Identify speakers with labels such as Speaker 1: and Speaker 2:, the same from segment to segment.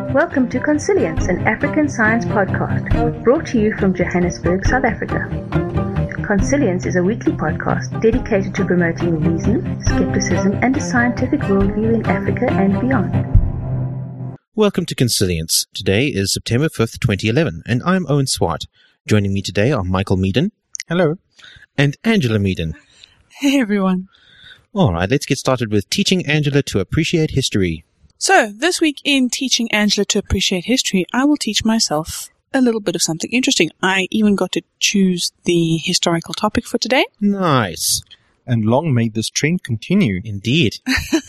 Speaker 1: Welcome to Consilience, an African science podcast, brought to you from Johannesburg, South Africa. Consilience is a weekly podcast dedicated to promoting reason, skepticism, and a scientific worldview in Africa and beyond.
Speaker 2: Welcome to Consilience. Today is September 5th, 2011, and I'm Owen Swart. Joining me today are Michael Meaden.
Speaker 3: Hello.
Speaker 2: And Angela Meaden.
Speaker 4: Hey, everyone.
Speaker 2: All right, let's get started with teaching Angela to appreciate history.
Speaker 4: So, this week in Teaching Angela to Appreciate History, I will teach myself a little bit of something interesting. I even got to choose the historical topic for today.
Speaker 2: Nice.
Speaker 3: And long may this trend continue.
Speaker 2: Indeed.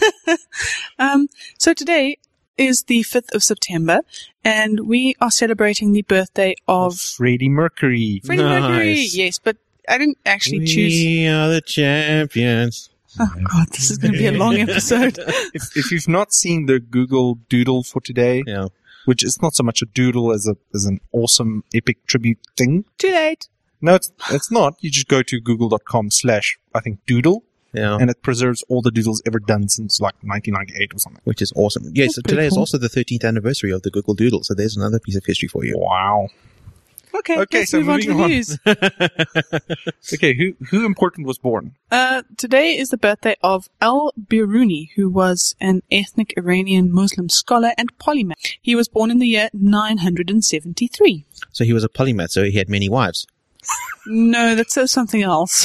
Speaker 4: So today is the 5th of September, and we are celebrating the birthday of
Speaker 3: Freddie Mercury.
Speaker 4: Freddie Mercury. Yes, but I didn't actually choose.
Speaker 2: We are the champions.
Speaker 4: Oh, God, this is going to be a long episode.
Speaker 3: If you've not seen the Google Doodle for today,
Speaker 2: Yeah.
Speaker 3: which is not so much a doodle as an awesome epic tribute thing.
Speaker 4: Too late.
Speaker 3: No, it's not. You just go to google.com/doodle,
Speaker 2: Yeah.
Speaker 3: and it preserves all the doodles ever done since like 1998 or something.
Speaker 2: Which is awesome. Yes, so
Speaker 4: pretty
Speaker 2: today is
Speaker 4: cool.
Speaker 2: also the 13th anniversary of the Google Doodle, so there's another piece of history for you.
Speaker 3: Wow.
Speaker 4: Okay, let's
Speaker 3: so
Speaker 4: move on to the
Speaker 3: moving on.
Speaker 4: news.
Speaker 3: Okay, who important was born?
Speaker 4: Today is the birthday of Al-Biruni, who was an ethnic Iranian Muslim scholar and polymath. He was born in the year 973.
Speaker 2: So he was a polymath, so he had many wives.
Speaker 4: No, that says something else.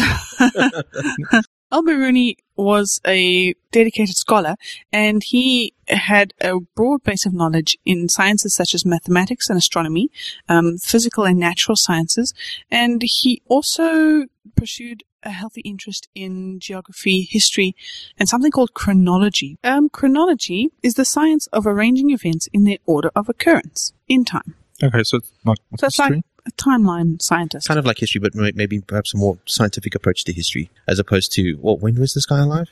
Speaker 4: Al-Biruni was a dedicated scholar, and he had a broad base of knowledge in sciences such as mathematics and astronomy, physical and natural sciences, and he also pursued a healthy interest in geography, history, and something called chronology. Chronology is the science of arranging events in their order of occurrence in time.
Speaker 3: Okay, so it's not
Speaker 4: So it's
Speaker 3: history.
Speaker 4: like a timeline scientist.
Speaker 2: Kind of like history, but maybe perhaps a more scientific approach to history, as opposed to, when was this guy alive?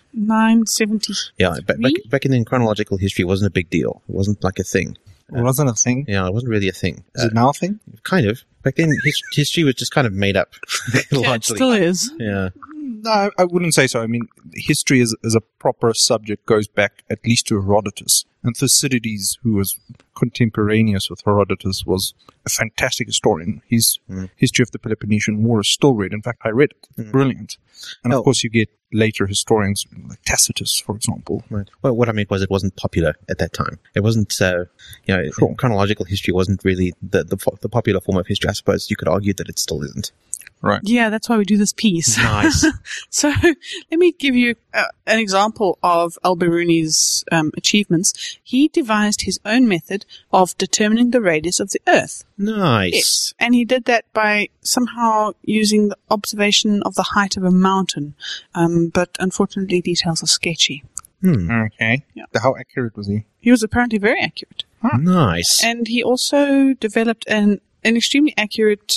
Speaker 4: 970.
Speaker 2: Yeah, back in the chronological history, it wasn't a big deal. It wasn't like a thing.
Speaker 3: It wasn't a thing.
Speaker 2: Yeah, it wasn't really a thing.
Speaker 3: Is it now a thing?
Speaker 2: Kind of. Back then, history was just kind of made up.
Speaker 4: Yeah, it
Speaker 2: largely.
Speaker 4: still is.
Speaker 2: Yeah.
Speaker 3: No, I wouldn't say so. I mean, history as a proper subject goes back at least to Herodotus. And Thucydides, who was contemporaneous with Herodotus, was a fantastic historian. His History of the Peloponnesian War is still read. In fact, I read it. It's brilliant. And of course, you get later historians like Tacitus, for example.
Speaker 2: Right. Well, what I meant was it wasn't popular at that time. It wasn't, chronological history wasn't really the popular form of history. I suppose you could argue that it still isn't.
Speaker 3: Right.
Speaker 4: Yeah, that's why we do this piece.
Speaker 2: Nice.
Speaker 4: So let me give you an example of Al-Biruni's achievements. He devised his own method of determining the radius of the Earth.
Speaker 2: Nice.
Speaker 4: Yes. And he did that by somehow using the observation of the height of a mountain. But unfortunately, details are sketchy.
Speaker 3: Okay.
Speaker 4: Yeah.
Speaker 3: How accurate was he?
Speaker 4: He was apparently very accurate.
Speaker 2: Nice.
Speaker 4: And he also developed an extremely accurate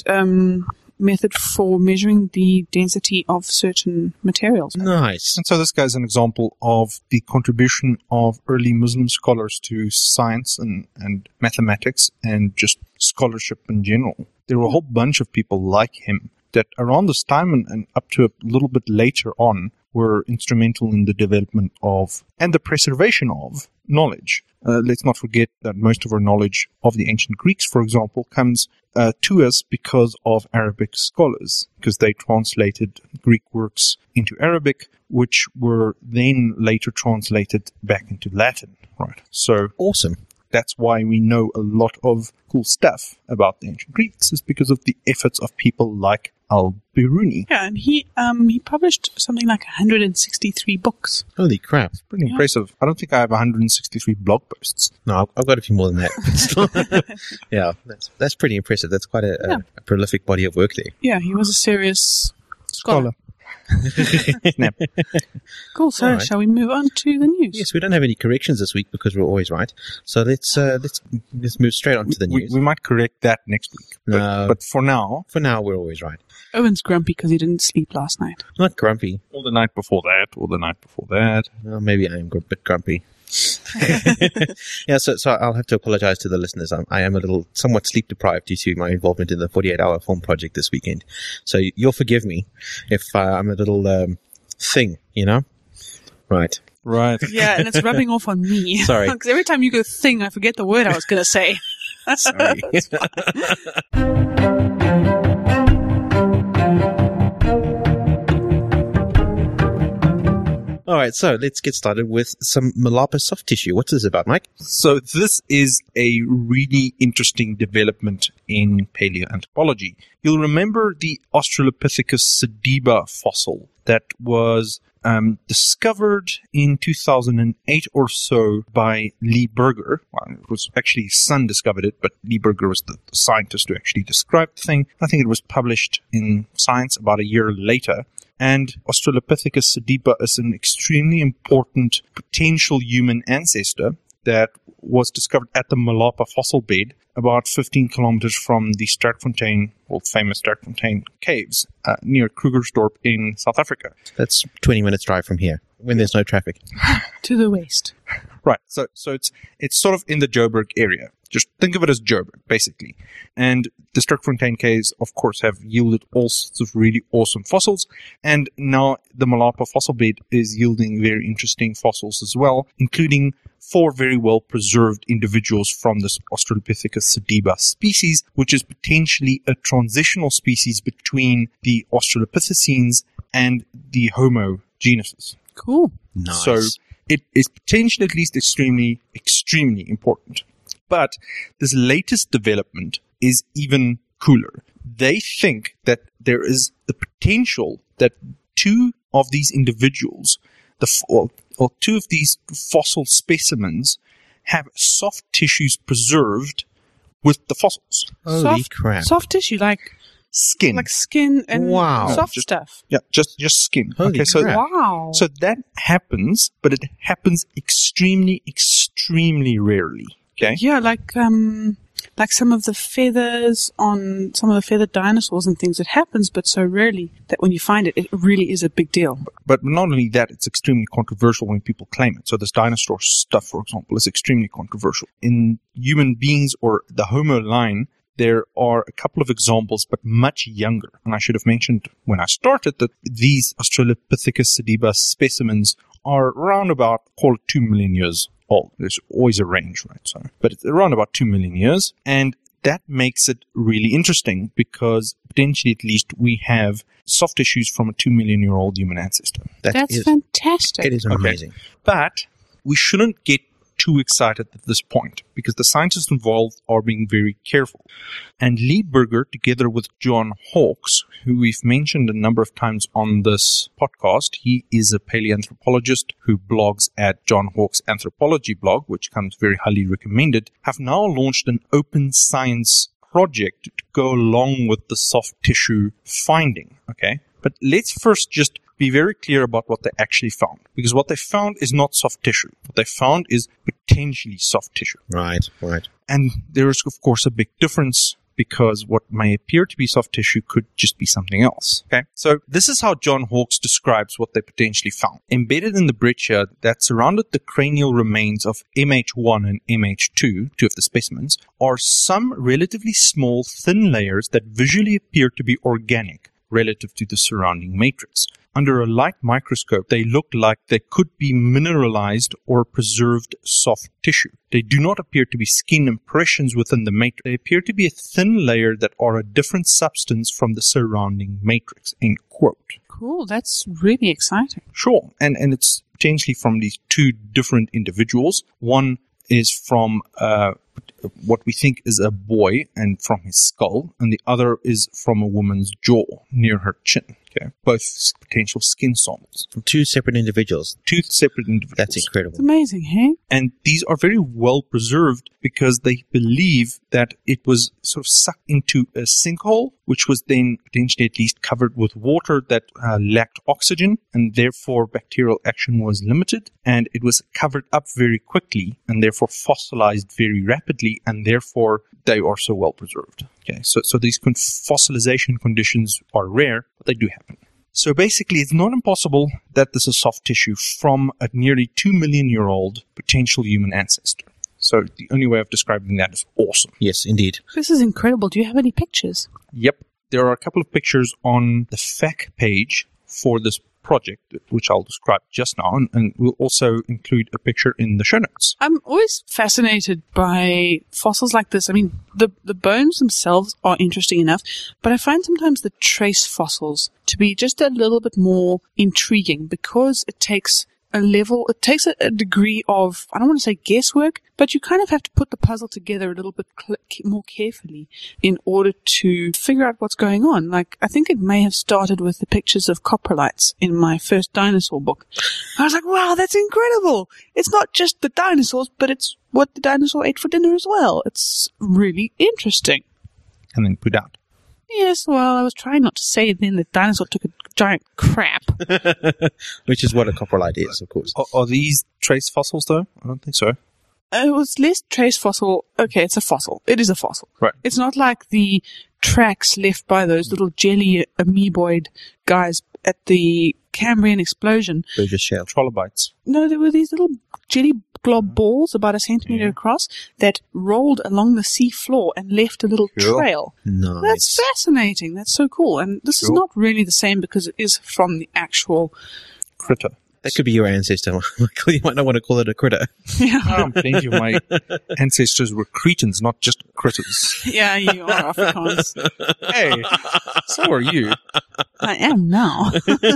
Speaker 4: method for measuring the density of certain materials.
Speaker 2: Nice.
Speaker 3: And so this guy's an example of the contribution of early Muslim scholars to science and mathematics and just scholarship in general. There were a whole bunch of people like him that around this time and up to a little bit later on were instrumental in the development of and the preservation of knowledge. Let's not forget that most of our knowledge of the ancient Greeks, for example, comes to us because of Arabic scholars, because they translated Greek works into Arabic, which were then later translated back into Latin. Right. So
Speaker 2: Awesome.
Speaker 3: that's why we know a lot of cool stuff about the ancient Greeks, is because of the efforts of people like Al-Biruni.
Speaker 4: Yeah, and he published something like 163 books.
Speaker 2: Holy crap.
Speaker 3: Pretty impressive. I don't think I have 163 blog posts.
Speaker 2: No, I've got a few more than that. But still. Yeah, that's pretty impressive. That's quite a prolific body of work there.
Speaker 4: Yeah, he was a serious scholar.
Speaker 3: Snap.
Speaker 4: Cool. So,
Speaker 2: All right.
Speaker 4: shall we move on to the news?
Speaker 2: Yes, we don't have any corrections this week because we're always right. So let's move straight on to the news.
Speaker 3: We might correct that next week.
Speaker 2: No.
Speaker 3: But for now,
Speaker 2: For now, we're always right.
Speaker 4: Owen's grumpy because he didn't sleep last night.
Speaker 2: Not grumpy.
Speaker 3: or the night before that, or the night before that.
Speaker 2: Well, maybe I am a bit grumpy. Yeah, so I'll have to apologize to the listeners. I am a little somewhat sleep deprived due to my involvement in the 48-hour film project this weekend. So you'll forgive me if I'm a little thing, you know? Right.
Speaker 3: Right.
Speaker 4: Yeah, and it's rubbing off on me.
Speaker 2: Sorry.
Speaker 4: Because every time you go thing, I forget the word I was going to say.
Speaker 2: Sorry. All right, so let's get started with some Malapa soft tissue. What's this about, Mike?
Speaker 3: So this is a really interesting development in paleoanthropology. You'll remember the Australopithecus sediba fossil that was discovered in 2008 or so by Lee Berger. Well, it was actually his son discovered it, but Lee Berger was the scientist who actually described the thing. I think it was published in Science about a year later. And Australopithecus sediba is an extremely important potential human ancestor that was discovered at the Malapa fossil bed about 15 kilometers from the Sterkfontein, world famous Sterkfontein caves near Krugersdorp in South Africa.
Speaker 2: That's 20 minutes drive from here when there's no traffic.
Speaker 4: To the west.
Speaker 3: Right. So it's sort of in the Joburg area. Just think of it as Joburg, basically. And the Sterkfontein caves, of course, have yielded all sorts of really awesome fossils. And now the Malapa fossil bed is yielding very interesting fossils as well, including 4 very well preserved individuals from this Australopithecus sediba species, which is potentially a transitional species between the Australopithecines and the Homo genuses.
Speaker 4: Cool.
Speaker 2: Nice.
Speaker 3: So it is potentially at least extremely, extremely important. But this latest development is even cooler. They think that there is the potential that 2 of these individuals, or 2 of these fossil specimens, have soft tissues preserved with the fossils.
Speaker 2: Holy crap.
Speaker 4: Soft tissue, like
Speaker 3: Skin.
Speaker 4: skin and
Speaker 2: Wow.
Speaker 4: soft stuff.
Speaker 3: Yeah, just skin.
Speaker 2: Holy
Speaker 3: so
Speaker 2: crap.
Speaker 4: Wow.
Speaker 3: So that happens, but it happens extremely, extremely rarely. Okay.
Speaker 4: Yeah, like some of the feathers on some of the feathered dinosaurs and things. It happens, but so rarely that when you find it, it really is a big deal.
Speaker 3: But not only that, it's extremely controversial when people claim it. So this dinosaur stuff, for example, is extremely controversial. In human beings or the Homo line, there are a couple of examples, but much younger. And I should have mentioned when I started that these Australopithecus sediba specimens are around about, call it 2 million years old. There's always a range, right? So, but it's around about 2 million years. And that makes it really interesting because potentially at least we have soft tissues from a 2 million year old human ancestor.
Speaker 4: That's fantastic.
Speaker 2: It is amazing.
Speaker 3: But we shouldn't get too excited at this point because the scientists involved are being very careful. And Lee Berger, together with John Hawkes, who we've mentioned a number of times on this podcast, he is a paleoanthropologist who blogs at John Hawkes' Anthropology blog, which comes very highly recommended, have now launched an open science project to go along with the soft tissue finding. Okay, but let's first just be very clear about what they actually found. Because what they found is not soft tissue. What they found is potentially soft tissue.
Speaker 2: Right.
Speaker 3: And there is, of course, a big difference because what may appear to be soft tissue could just be something else. Okay, so this is how John Hawkes describes what they potentially found. Embedded in the breccia that surrounded the cranial remains of MH1 and MH2, 2 of the specimens, are some relatively small, thin layers that visually appear to be organic relative to the surrounding matrix. Under a light microscope, they look like they could be mineralized or preserved soft tissue. They do not appear to be skin impressions within the matrix. They appear to be a thin layer that are a different substance from the surrounding matrix, end quote.
Speaker 4: Cool. That's really exciting.
Speaker 3: Sure. And it's potentially from these 2 different individuals. One is from what we think is a boy and from his skull, and the other is from a woman's jaw near her chin. Okay, both potential skin samples.
Speaker 2: From 2 separate individuals.
Speaker 3: 2 separate individuals.
Speaker 2: That's
Speaker 4: It's
Speaker 2: incredible.
Speaker 4: amazing, hey?
Speaker 3: And these are very well preserved because they believe that it was sort of sucked into a sinkhole, which was then potentially at least covered with water that lacked oxygen, and therefore bacterial action was limited, and it was covered up very quickly, and therefore fossilized very rapidly, and therefore they are so well preserved. Okay, so these fossilization conditions are rare, but they do happen. So basically, it's not impossible that this is soft tissue from a nearly 2 million year old potential human ancestor. So the only way of describing that is awesome.
Speaker 2: Yes, indeed.
Speaker 4: This is incredible. Do you have any pictures?
Speaker 3: Yep. There are a couple of pictures on the FAQ page for this project, which I'll describe just now, and we'll also include a picture in the show notes.
Speaker 4: I'm always fascinated by fossils like this. I mean, the bones themselves are interesting enough, but I find sometimes the trace fossils to be just a little bit more intriguing because it takes a degree of, I don't want to say guesswork, but you kind of have to put the puzzle together a little bit more carefully in order to figure out what's going on. Like, I think it may have started with the pictures of coprolites in my first dinosaur book. I was like, wow, that's incredible. It's not just the dinosaurs, but it's what the dinosaur ate for dinner as well. It's really interesting.
Speaker 3: And then put out.
Speaker 4: Yes, well, I was trying not to say then the dinosaur took a giant crap.
Speaker 2: Which is what a coprolite is, of course.
Speaker 3: Are these trace fossils, though? I don't think so.
Speaker 4: It was less trace fossil. Okay, it's a fossil. It is a fossil.
Speaker 3: Right.
Speaker 4: It's not like the tracks left by those little jelly amoeboid guys at the Cambrian explosion.
Speaker 2: Burgess shell.
Speaker 3: Trilobites.
Speaker 4: No, there were these little jelly glob balls about a centimeter across that rolled along the sea floor and left a little trail.
Speaker 2: Nice.
Speaker 4: That's fascinating. That's so cool. And this is not really the same because it is from the actual
Speaker 3: critter.
Speaker 2: That could be your ancestor, Michael. You might not want to call it a critter.
Speaker 4: Yeah.
Speaker 3: Plenty of my ancestors were cretins, not just critters.
Speaker 4: Yeah, you are Afrikaans.
Speaker 3: Hey, so are you.
Speaker 4: I am now.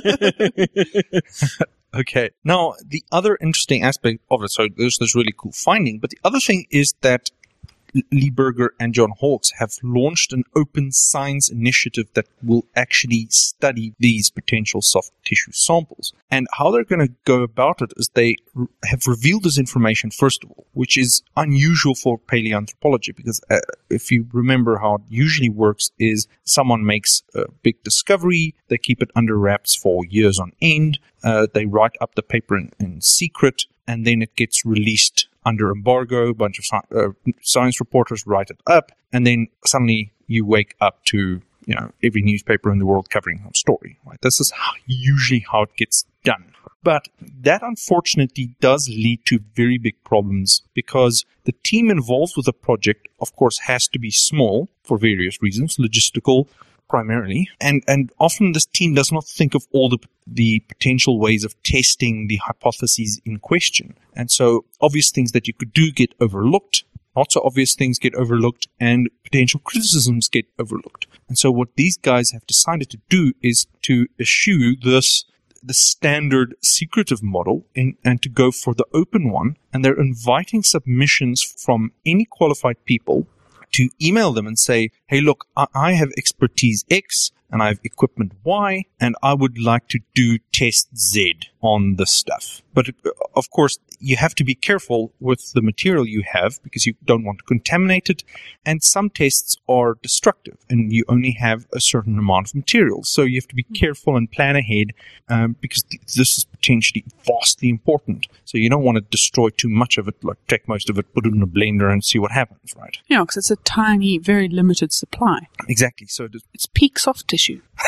Speaker 3: Okay. Now, the other interesting aspect of it, so there's this really cool finding, but the other thing is that Lee Berger and John Hawkes have launched an open science initiative that will actually study these potential soft tissue samples. And how they're going to go about it is they have revealed this information, first of all, which is unusual for paleoanthropology, because if you remember how it usually works is someone makes a big discovery, they keep it under wraps for years on end, they write up the paper in secret, and then it gets released under embargo. A bunch of science reporters write it up, and then suddenly you wake up to every newspaper in the world covering some story. Right? This is usually how it gets done. But that unfortunately does lead to very big problems because the team involved with the project, of course, has to be small for various reasons, logistical primarily, and often this team does not think of all the potential ways of testing the hypotheses in question. And so obvious things that you could do get overlooked, not so obvious things get overlooked, and potential criticisms get overlooked. And so what these guys have decided to do is to eschew the standard secretive model and to go for the open one, and they're inviting submissions from any qualified people to email them and say, hey, look, I have expertise X and I have equipment Y, and I would like to do test Z on this stuff. But of course, you have to be careful with the material you have because you don't want to contaminate it. And some tests are destructive and you only have a certain amount of material. So you have to be careful and plan ahead because this is potentially vastly important. So you don't want to destroy too much of it, like take most of it, put it in a blender and see what happens, right?
Speaker 4: Yeah, because it's a tiny, very limited supply.
Speaker 3: Exactly. So
Speaker 4: it's peak soft tissue.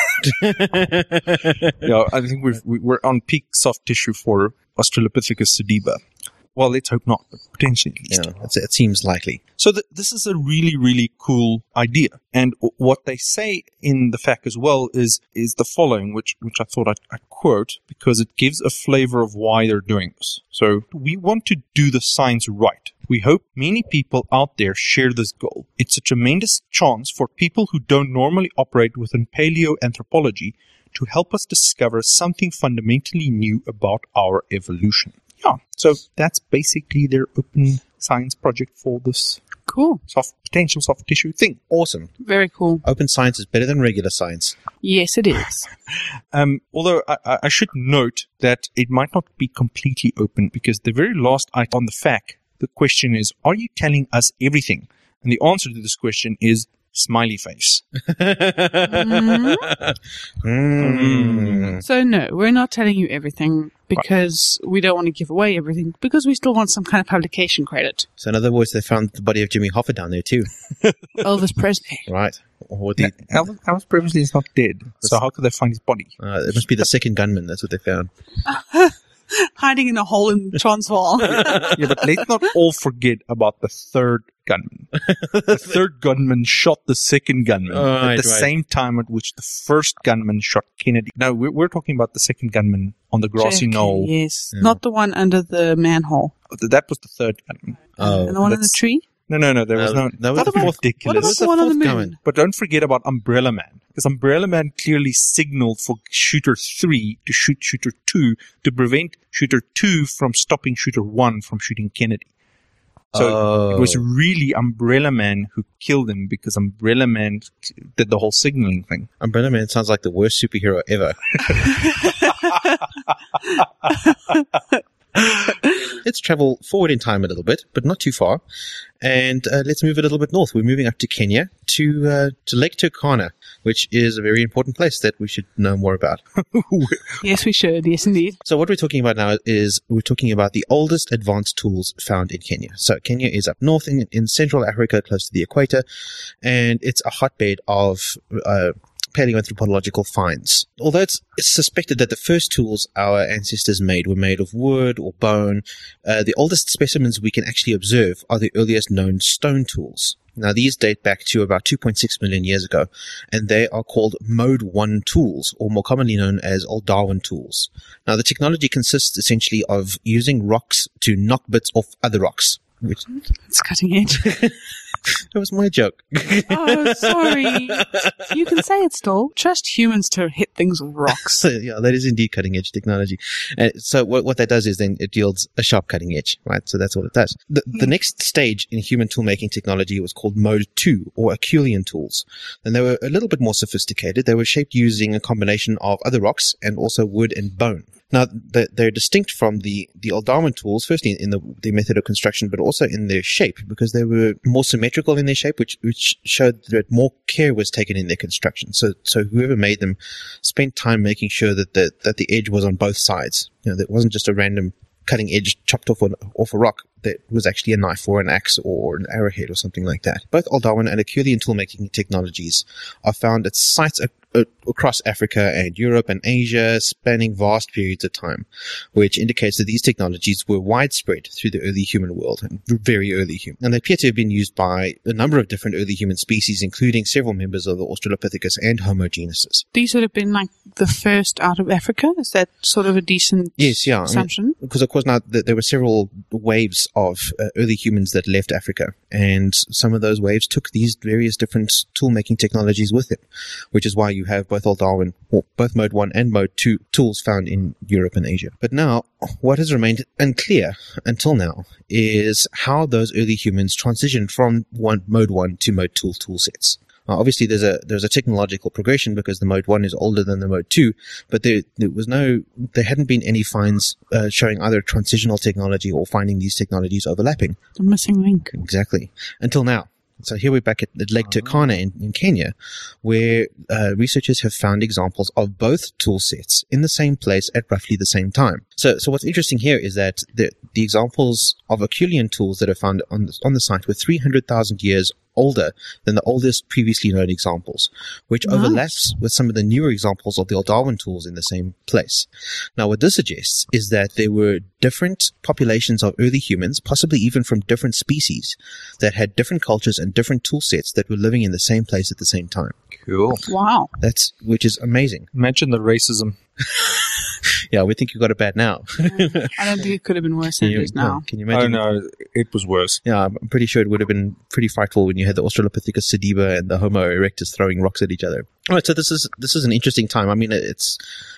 Speaker 3: Yeah, I think we're on peak soft tissue for Australopithecus sediba. Well, let's hope not, but potentially at least.
Speaker 2: Yeah, it seems likely.
Speaker 3: So this is a really, really cool idea. And what they say in the FAQ as well is the following, which I thought I'd quote, because it gives a flavor of why they're doing this. So we want to do the science right. We hope many people out there share this goal. It's a tremendous chance for people who don't normally operate within paleoanthropology to help us discover something fundamentally new about our evolution. Yeah, so that's basically their open science project for this
Speaker 4: cool
Speaker 3: potential soft tissue thing.
Speaker 2: Awesome.
Speaker 4: Very cool.
Speaker 2: Open science is better than regular science.
Speaker 4: Yes, it is.
Speaker 3: Although I should note that it might not be completely open because the very last item on the FAQ, the question is, are you telling us everything? And the answer to this question is smiley face.
Speaker 4: So no, we're not telling you everything because we don't want to give away everything because we still want some kind of publication credit.
Speaker 2: So in other words, they found the body of Jimmy Hoffa down there too.
Speaker 4: Elvis Presley.
Speaker 2: Right. Or
Speaker 3: Elvis Presley is not dead. So how could they find his body?
Speaker 2: It must be the second gunman. That's what they found.
Speaker 4: Hiding in a hole in Transvaal.
Speaker 3: Yeah, but let's not all forget about the third gunman. The third gunman shot the second gunman at the same time at which the first gunman shot Kennedy. No, we're talking about the second gunman on the grassy knoll.
Speaker 4: Yes, not the one under the manhole.
Speaker 3: That was the third gunman.
Speaker 4: And the one in the tree?
Speaker 3: No. There was no.
Speaker 2: That was the fourth.
Speaker 4: What about the one on the moon?
Speaker 3: But don't forget about Umbrella Man, because Umbrella Man clearly signaled for Shooter 3 to shoot Shooter 2 to prevent Shooter 2 from stopping Shooter 1 from shooting Kennedy. So it was really Umbrella Man who killed him, because Umbrella Man did the whole signaling thing.
Speaker 2: Umbrella Man sounds like the worst superhero ever. Let's travel forward in time a little bit, but not too far. And let's move a little bit north. We're moving up to Kenya, to Lake Turkana, which is a very important place that we should know more about.
Speaker 4: Yes, we should. Yes, indeed.
Speaker 2: So what we're talking about now is we're talking about the oldest advanced tools found in Kenya. So Kenya is up north in Central Africa, close to the equator, and it's a hotbed of paleoanthropological finds. Although it's suspected that the first tools our ancestors made were made of wood or bone, the oldest specimens we can actually observe are the earliest known stone tools. Now, these date back to about 2.6 million years ago, and they are called Mode 1 tools, or more commonly known as Old Darwin tools. Now, the technology consists essentially of using rocks to knock bits off other rocks.
Speaker 4: It's cutting edge.
Speaker 2: That was my joke.
Speaker 4: Oh, sorry. You can say it still. Trust humans to hit things with rocks.
Speaker 2: Yeah, that is indeed cutting edge technology. So what that does is then it yields a sharp cutting edge, right? So that's what it does. The next stage in human tool making technology was called Mode 2, or Acheulean tools. And they were a little bit more sophisticated. They were shaped using a combination of other rocks and also wood and bone. Now, they're distinct from the Old Darwin tools, firstly in the method of construction, but also in their shape, because they were more symmetrical in their shape, which showed that more care was taken in their construction. So whoever made them spent time making sure that the edge was on both sides. You know, that wasn't just a random cutting edge chopped off a rock. That was actually a knife or an axe or an arrowhead or something like that. Both Old Darwin and Acheulean tool-making technologies are found at sites across Africa and Europe and Asia, spanning vast periods of time, which indicates that these technologies were widespread through the early human world, and very early human. And they appear to have been used by a number of different early human species, including several members of the Australopithecus and Homo genuses.
Speaker 4: These would have been like the first out of Africa? Is that sort of a decent assumption?
Speaker 2: I mean, because of course now there were several waves of early humans that left Africa, and some of those waves took these various different tool-making technologies with them, which is why you have both Old Darwin, or both Mode 1 and Mode 2 tools found in Europe and Asia. But now, what has remained unclear until now is how those early humans transitioned from Mode 1 to Mode 2 tool sets. Obviously, there's a technological progression because the Mode 1 is older than the Mode 2, but there hadn't been any finds showing either transitional technology or finding these technologies overlapping.
Speaker 4: The missing link.
Speaker 2: Exactly. Until now. So here we're back at Lake Turkana in Kenya, where researchers have found examples of both tool sets in the same place at roughly the same time. So what's interesting here is that the examples of Acheulean tools that are found on the site were 300,000 years older than the oldest previously known examples, which overlaps with some of the newer examples of the Old Darwin tools in the same place. Now, what this suggests is that there were different populations of early humans, possibly even from different species, that had different cultures and different tool sets that were living in the same place at the same time.
Speaker 3: Cool.
Speaker 4: Wow.
Speaker 2: Which is amazing.
Speaker 3: Imagine the racism.
Speaker 2: Yeah, we think you got it bad now.
Speaker 4: I don't think it could have been worse than it is now.
Speaker 2: Can you imagine?
Speaker 3: Oh, no, it was worse.
Speaker 2: Yeah, I'm pretty sure it would have been pretty frightful when you had the Australopithecus sediba and the Homo erectus throwing rocks at each other. All right, so this is an interesting time. I mean, it's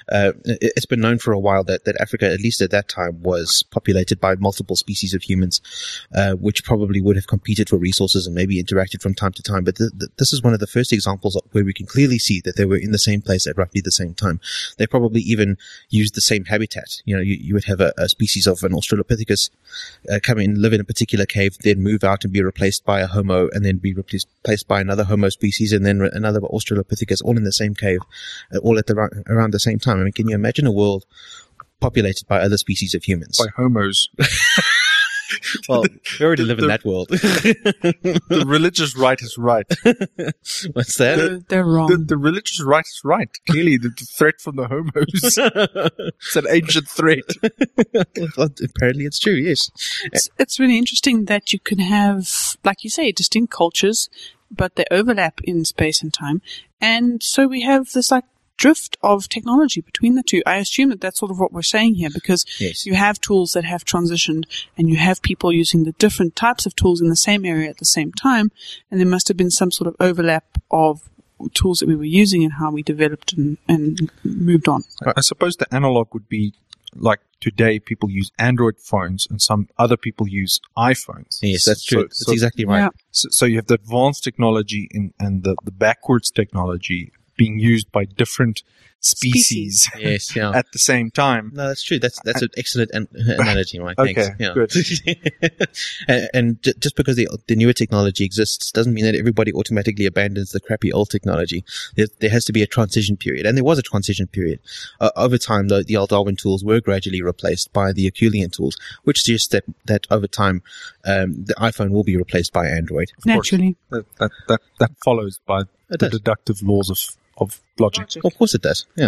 Speaker 2: been known for a while that Africa, at least at that time, was populated by multiple species of humans, which probably would have competed for resources and maybe interacted from time to time. But this is one of the first examples where we can clearly see that they were in the same place at roughly the same time. They probably even used the same habitat. You know, you would have a species of an Australopithecus come in, live in a particular cave, then move out and be replaced by a Homo, and then be replaced by another Homo species, and then another Australopithecus, all in the same cave, all at around the same time. I mean, can you imagine a world populated by other species of humans?
Speaker 3: By homos.
Speaker 2: Well, we already live in that world.
Speaker 3: The religious right is right.
Speaker 2: What's that?
Speaker 4: They're wrong.
Speaker 3: The religious right is right. Clearly, the threat from the homos. It's an ancient threat.
Speaker 2: Well, apparently it's true, yes.
Speaker 4: It's really interesting that you can have, like you say, distinct cultures, but they overlap in space and time. And so we have this like drift of technology between the two. I assume that that's sort of what we're saying here, because
Speaker 2: Yes.
Speaker 4: you have tools that have transitioned and you have people using the different types of tools in the same area at the same time. And there must have been some sort of overlap of tools that we were using and how we developed and moved on.
Speaker 3: I suppose the analog would be like today people use Android phones and some other people use iPhones.
Speaker 2: Yes, that's true. That's exactly right.
Speaker 4: Yeah.
Speaker 3: So you have the advanced technology and the backwards technology being used by different species.
Speaker 2: Yes, yeah.
Speaker 3: At the same time.
Speaker 2: No, that's true. That's an excellent analogy, right? Thanks.
Speaker 3: Okay,
Speaker 2: Yeah.
Speaker 3: good.
Speaker 2: and just because the newer technology exists doesn't mean that everybody automatically abandons the crappy old technology. There has to be a transition period, and there was a transition period. Over time, the old Darwin tools were gradually replaced by the Herculean tools, which suggests that over time the iPhone will be replaced by Android.
Speaker 4: Naturally.
Speaker 3: That follows by
Speaker 2: It
Speaker 3: the
Speaker 2: does.
Speaker 3: deductive laws of logic.
Speaker 2: Of course, it does. Yeah.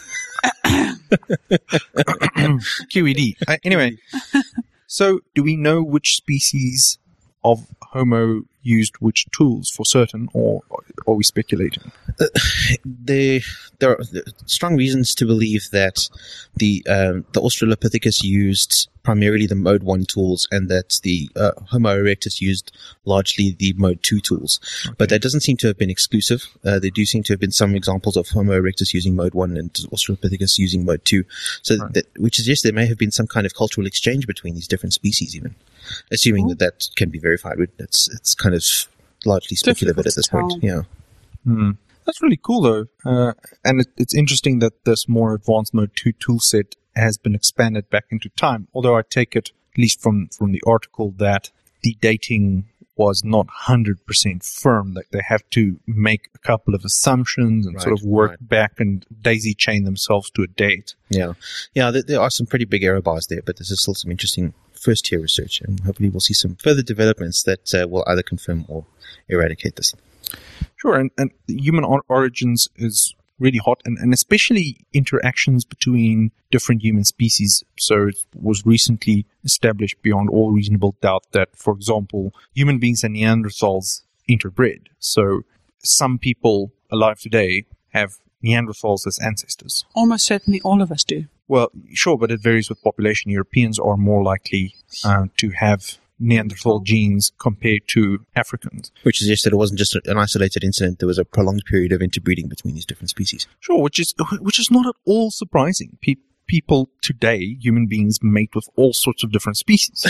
Speaker 3: QED. Anyway, so do we know which species of Homo used which tools for certain, or are we speculating?
Speaker 2: There are strong reasons to believe that the Australopithecus used primarily the Mode 1 tools, and that the Homo erectus used largely the Mode 2 tools.
Speaker 3: Okay.
Speaker 2: But that doesn't seem to have been exclusive. There do seem to have been some examples of Homo erectus using Mode 1 and Australopithecus using Mode 2. So
Speaker 3: Right.
Speaker 2: which suggests there may have been some kind of cultural exchange between these different species, even. Assuming that can be verified. It's kind of largely speculative at
Speaker 4: Difficult
Speaker 2: this
Speaker 4: to
Speaker 2: point.
Speaker 4: tell.
Speaker 2: Yeah.
Speaker 3: That's really cool, though. And it's interesting that this more advanced Mode 2 toolset has been expanded back into time. Although I take it, at least from the article, that the dating was not 100% firm. That they have to make a couple of assumptions and sort of work back and daisy chain themselves to a date.
Speaker 2: Yeah. There are some pretty big error bars there, but this is still some interesting first-tier research, and hopefully we'll see some further developments that will either confirm or eradicate this.
Speaker 3: Sure, and the human origins is really hot, and especially interactions between different human species. So it was recently established beyond all reasonable doubt that, for example, human beings and Neanderthals interbred. So some people alive today have Neanderthals as ancestors.
Speaker 4: Almost certainly all of us do.
Speaker 3: Well, sure, but it varies with population. Europeans are more likely to have Neanderthal genes compared to Africans.
Speaker 2: Which suggests that it wasn't just an isolated incident. There was a prolonged period of interbreeding between these different species.
Speaker 3: Sure, which is not at all surprising. People today, human beings, mate with all sorts of different species.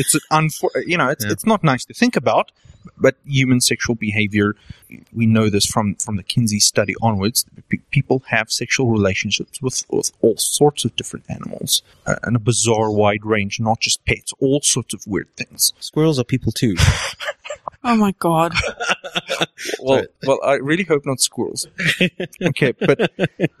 Speaker 3: It's not nice to think about, but human sexual behavior, we know this from the Kinsey study onwards. People have sexual relationships with all sorts of different animals, and a bizarre wide range, not just pets, all sorts of weird things.
Speaker 2: Squirrels are people too.
Speaker 4: Oh my God.
Speaker 3: Well, I really hope not squirrels. Okay, but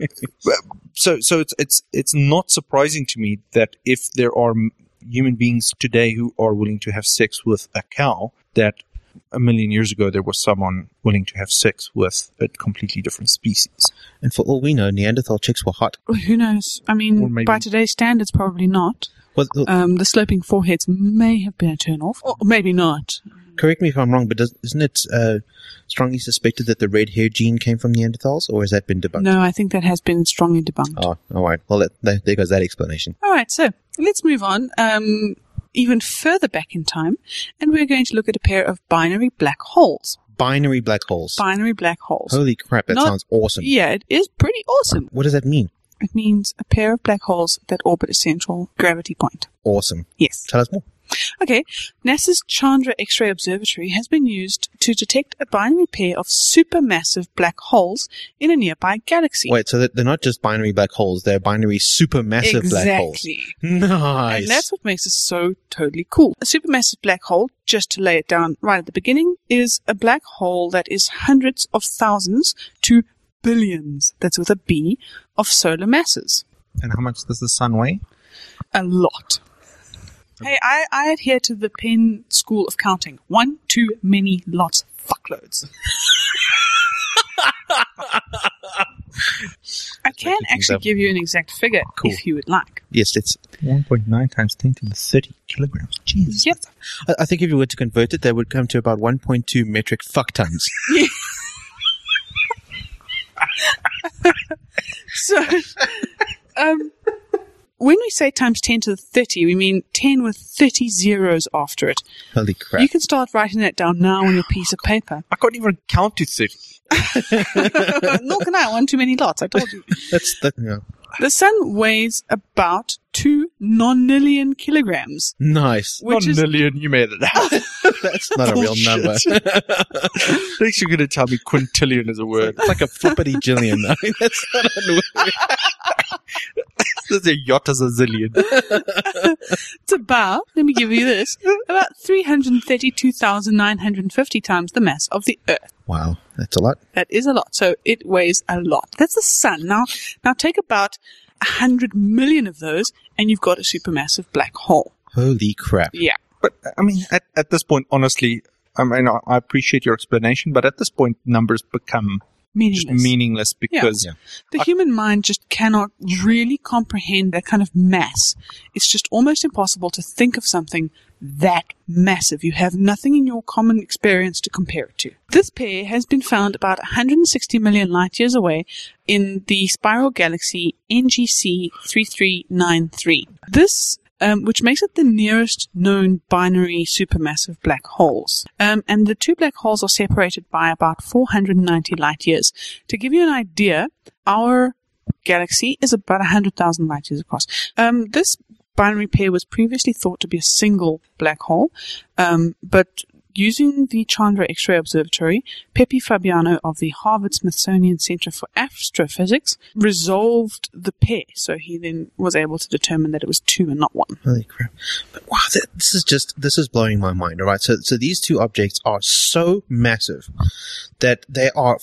Speaker 3: so it's not surprising to me that if there are human beings today who are willing to have sex with a cow, that 1 million years ago there was someone willing to have sex with a completely different species.
Speaker 2: And for all we know, Neanderthal chicks were hot.
Speaker 4: Who knows? I
Speaker 3: Or
Speaker 4: mean,
Speaker 3: maybe-
Speaker 4: by today's standards, probably not.
Speaker 2: Well,
Speaker 4: The sloping foreheads may have been a turn-off, or maybe not.
Speaker 2: correct me if I'm wrong, but isn't it strongly suspected that the red hair gene came from Neanderthals, or has that been debunked?
Speaker 4: No, I think that has been strongly debunked.
Speaker 2: Oh, all right. Well, there goes that explanation.
Speaker 4: All right, so let's move on even further back in time, and we're going to look at a pair of binary black holes.
Speaker 2: Binary black holes.
Speaker 4: Binary black holes.
Speaker 2: Holy crap, that sounds awesome.
Speaker 4: Yeah, it is pretty awesome.
Speaker 2: What does that mean?
Speaker 4: It means a pair of black holes that orbit a central gravity point.
Speaker 2: Awesome.
Speaker 4: Yes.
Speaker 2: Tell us more.
Speaker 4: Okay, NASA's Chandra X-ray Observatory has been used to detect a binary pair of supermassive black holes in a nearby galaxy.
Speaker 2: Wait, so they're not just binary black holes, they're binary supermassive black holes.
Speaker 4: Exactly.
Speaker 2: Nice.
Speaker 4: And that's what makes it so totally cool. A supermassive black hole, just to lay it down right at the beginning, is a black hole that is hundreds of thousands to billions, that's with a B, of solar masses.
Speaker 3: And how much does the sun weigh?
Speaker 4: A lot. Hey, I adhere to the Penn school of counting. 1, 2, many, lots, fuckloads. I can actually give you an exact figure if you would like.
Speaker 2: Yes, it's
Speaker 3: 1.9 times 10 to the 30 kilograms. Jesus.
Speaker 4: Yep.
Speaker 2: I think if you were to convert it, that would come to about 1.2 metric fuck tons.
Speaker 4: So, when we say times 10 to the 30, we mean 10 with 30 zeros after it.
Speaker 2: Holy crap.
Speaker 4: You can start writing that down now on your piece of paper.
Speaker 3: I can't even count to 30.
Speaker 4: Nor can I. One too many lots, I told you.
Speaker 2: Yeah.
Speaker 4: The sun weighs about 2 nonillion kilograms.
Speaker 2: Nice.
Speaker 4: Which is
Speaker 3: million, you made it out.
Speaker 2: That's not a real number.
Speaker 3: Thanks, you're going to tell me quintillion is a word.
Speaker 2: It's like a flippity jillion. I mean, that's not a word.
Speaker 3: There's a yacht as a zillion.
Speaker 4: It's about, let me give you this, about 332,950 times the mass of the Earth.
Speaker 2: Wow, that's a lot.
Speaker 4: That is a lot. So it weighs a lot. That's the sun. Now take about 100 million of those and you've got a supermassive black hole.
Speaker 2: Holy crap.
Speaker 4: Yeah.
Speaker 3: But, I mean, at this point, honestly, I mean, I appreciate your explanation, but at this point, numbers become just meaningless because
Speaker 4: the human mind just cannot really comprehend that kind of mass. It's just almost impossible to think of something that massive. You have nothing in your common experience to compare it to. This pair has been found about 160 million light years away in the spiral galaxy NGC 3393. This which makes it the nearest known binary supermassive black holes. And the two black holes are separated by about 490 light years. To give you an idea, our galaxy is about 100,000 light years across. This binary pair was previously thought to be a single black hole, but using the Chandra X-ray Observatory, Pepe Fabiano of the Harvard-Smithsonian Center for Astrophysics resolved the pair. So he then was able to determine that it was 2 and not 1.
Speaker 2: Holy crap. But wow, this is blowing my mind, all right? So these two objects are so massive that they are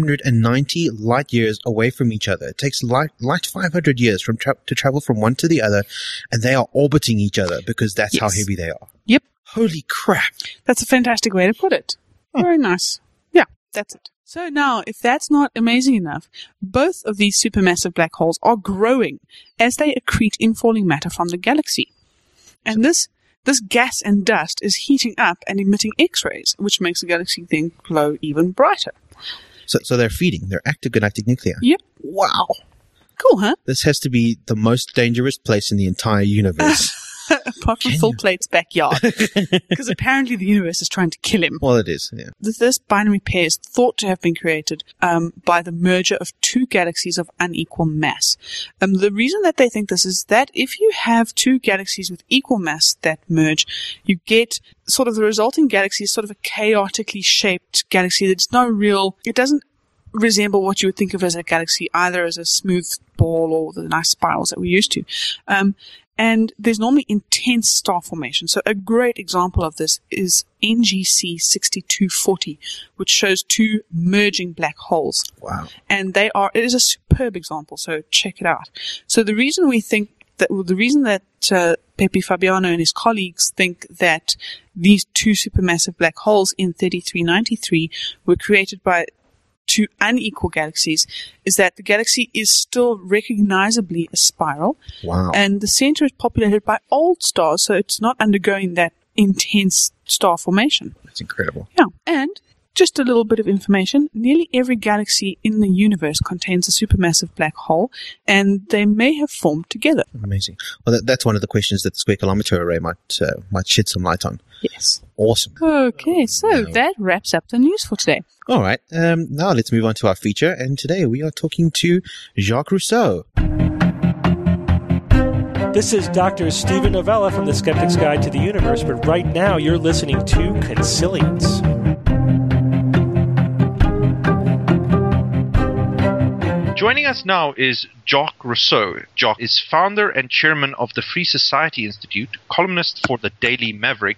Speaker 2: 490 light years away from each other. It takes light 500 years to travel from one to the other, and they are orbiting each other because that's how heavy they are.
Speaker 4: Yep.
Speaker 2: Holy crap.
Speaker 4: That's a fantastic way to put it. Very nice. Yeah, that's it. So now, if that's not amazing enough, both of these supermassive black holes are growing as they accrete infalling matter from the galaxy. And this gas and dust is heating up and emitting X-rays, which makes the galaxy then glow even brighter.
Speaker 2: So they're feeding. They're active galactic nuclei.
Speaker 4: Yep.
Speaker 2: Wow.
Speaker 4: Cool, huh?
Speaker 2: This has to be the most dangerous place in the entire universe.
Speaker 4: Apart from Phil Plate's backyard. Because apparently the universe is trying to kill him.
Speaker 2: Well, it is, yeah.
Speaker 4: This binary pair is thought to have been created by the merger of two galaxies of unequal mass. The reason that they think this is that if you have two galaxies with equal mass that merge, you get sort of the resulting galaxy is sort of a chaotically shaped galaxy that's it doesn't resemble what you would think of as a galaxy, either as a smooth ball or the nice spirals that we're used to. And there's normally intense star formation. So a great example of this is NGC 6240, which shows two merging black holes.
Speaker 2: Wow.
Speaker 4: And it is a superb example, so check it out. So the reason that Pepe Fabiano and his colleagues think that these two supermassive black holes in 3393 were created by two unequal galaxies is that the galaxy is still recognizably a spiral.
Speaker 2: Wow.
Speaker 4: And the center is populated by old stars, so it's not undergoing that intense star formation.
Speaker 2: That's incredible.
Speaker 4: Yeah. And just a little bit of information, nearly every galaxy in the universe contains a supermassive black hole, and they may have formed together.
Speaker 2: Amazing. Well, that's one of the questions that the Square Kilometre Array might shed some light on.
Speaker 4: Yes.
Speaker 2: Awesome.
Speaker 4: Okay, so that wraps up the news for today.
Speaker 2: All right. Now let's move on to our feature, and today we are talking to Jacques Rousseau.
Speaker 5: This is Dr. Stephen Novella from The Skeptic's Guide to the Universe, but right now you're listening to Consilience.
Speaker 6: Joining us now is Jacques Rousseau. Jacques is founder and chairman of the Free Society Institute, columnist for the Daily Maverick,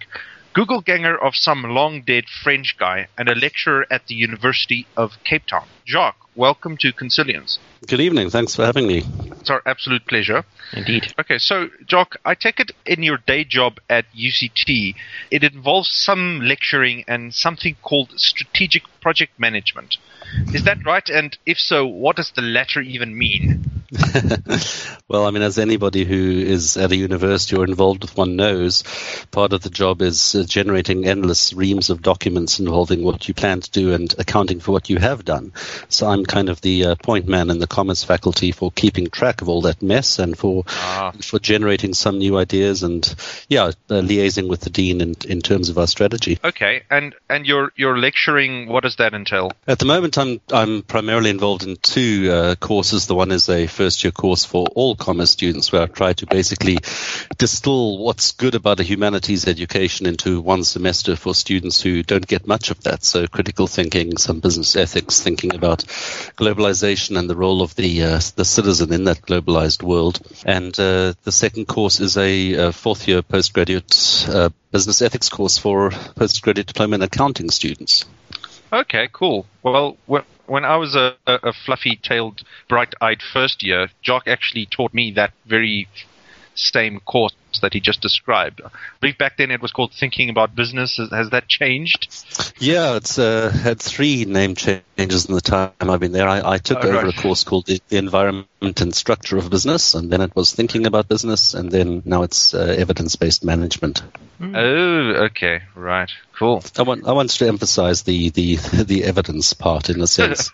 Speaker 6: Google ganger of some long-dead French guy and a lecturer at the University of Cape Town. Jacques, welcome to Consilience.
Speaker 7: Good evening. Thanks for having me.
Speaker 6: It's our absolute pleasure.
Speaker 5: Indeed.
Speaker 6: Okay, so, Jacques, I take it in your day job at UCT, it involves some lecturing and something called strategic project management. Is that right? And if so, what does the latter even mean?
Speaker 7: Well, I mean, as anybody who is at a university or involved with one knows, part of the job is generating endless reams of documents involving what you plan to do and accounting for what you have done. So I'm kind of the point man in the commerce faculty for keeping track of all that mess and for generating some new ideas and, liaising with the dean in terms of our strategy.
Speaker 6: Okay, and your lecturing, what does that entail?
Speaker 7: At the moment, I'm primarily involved in two courses. The one is a first-year course for all commerce students, where I try to basically distill what's good about a humanities education into one semester for students who don't get much of that. So critical thinking, some business ethics, thinking about globalization and the role of the citizen in that globalized world. And the second course is a fourth-year postgraduate business ethics course for postgraduate diploma in accounting students.
Speaker 6: Okay, cool. Well, when I was a fluffy-tailed, bright-eyed first year, Jock actually taught me that very same course that he just described. I believe back then it was called Thinking About Business. Has that changed?
Speaker 7: Yeah, it's had 3 name changes in the time I've been there. I took over a course called the Environment and Structure of Business, and then it was Thinking About Business, and then now it's Evidence-Based Management.
Speaker 6: Oh, okay, right, cool.
Speaker 7: I want to emphasize the evidence part in a sense.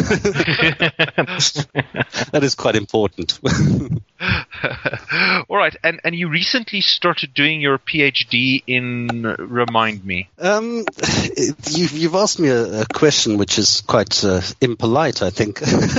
Speaker 7: That is quite important.
Speaker 6: All right, and you recently started doing your PhD in, remind me.
Speaker 7: You've asked me a question which is quite impolite, I think.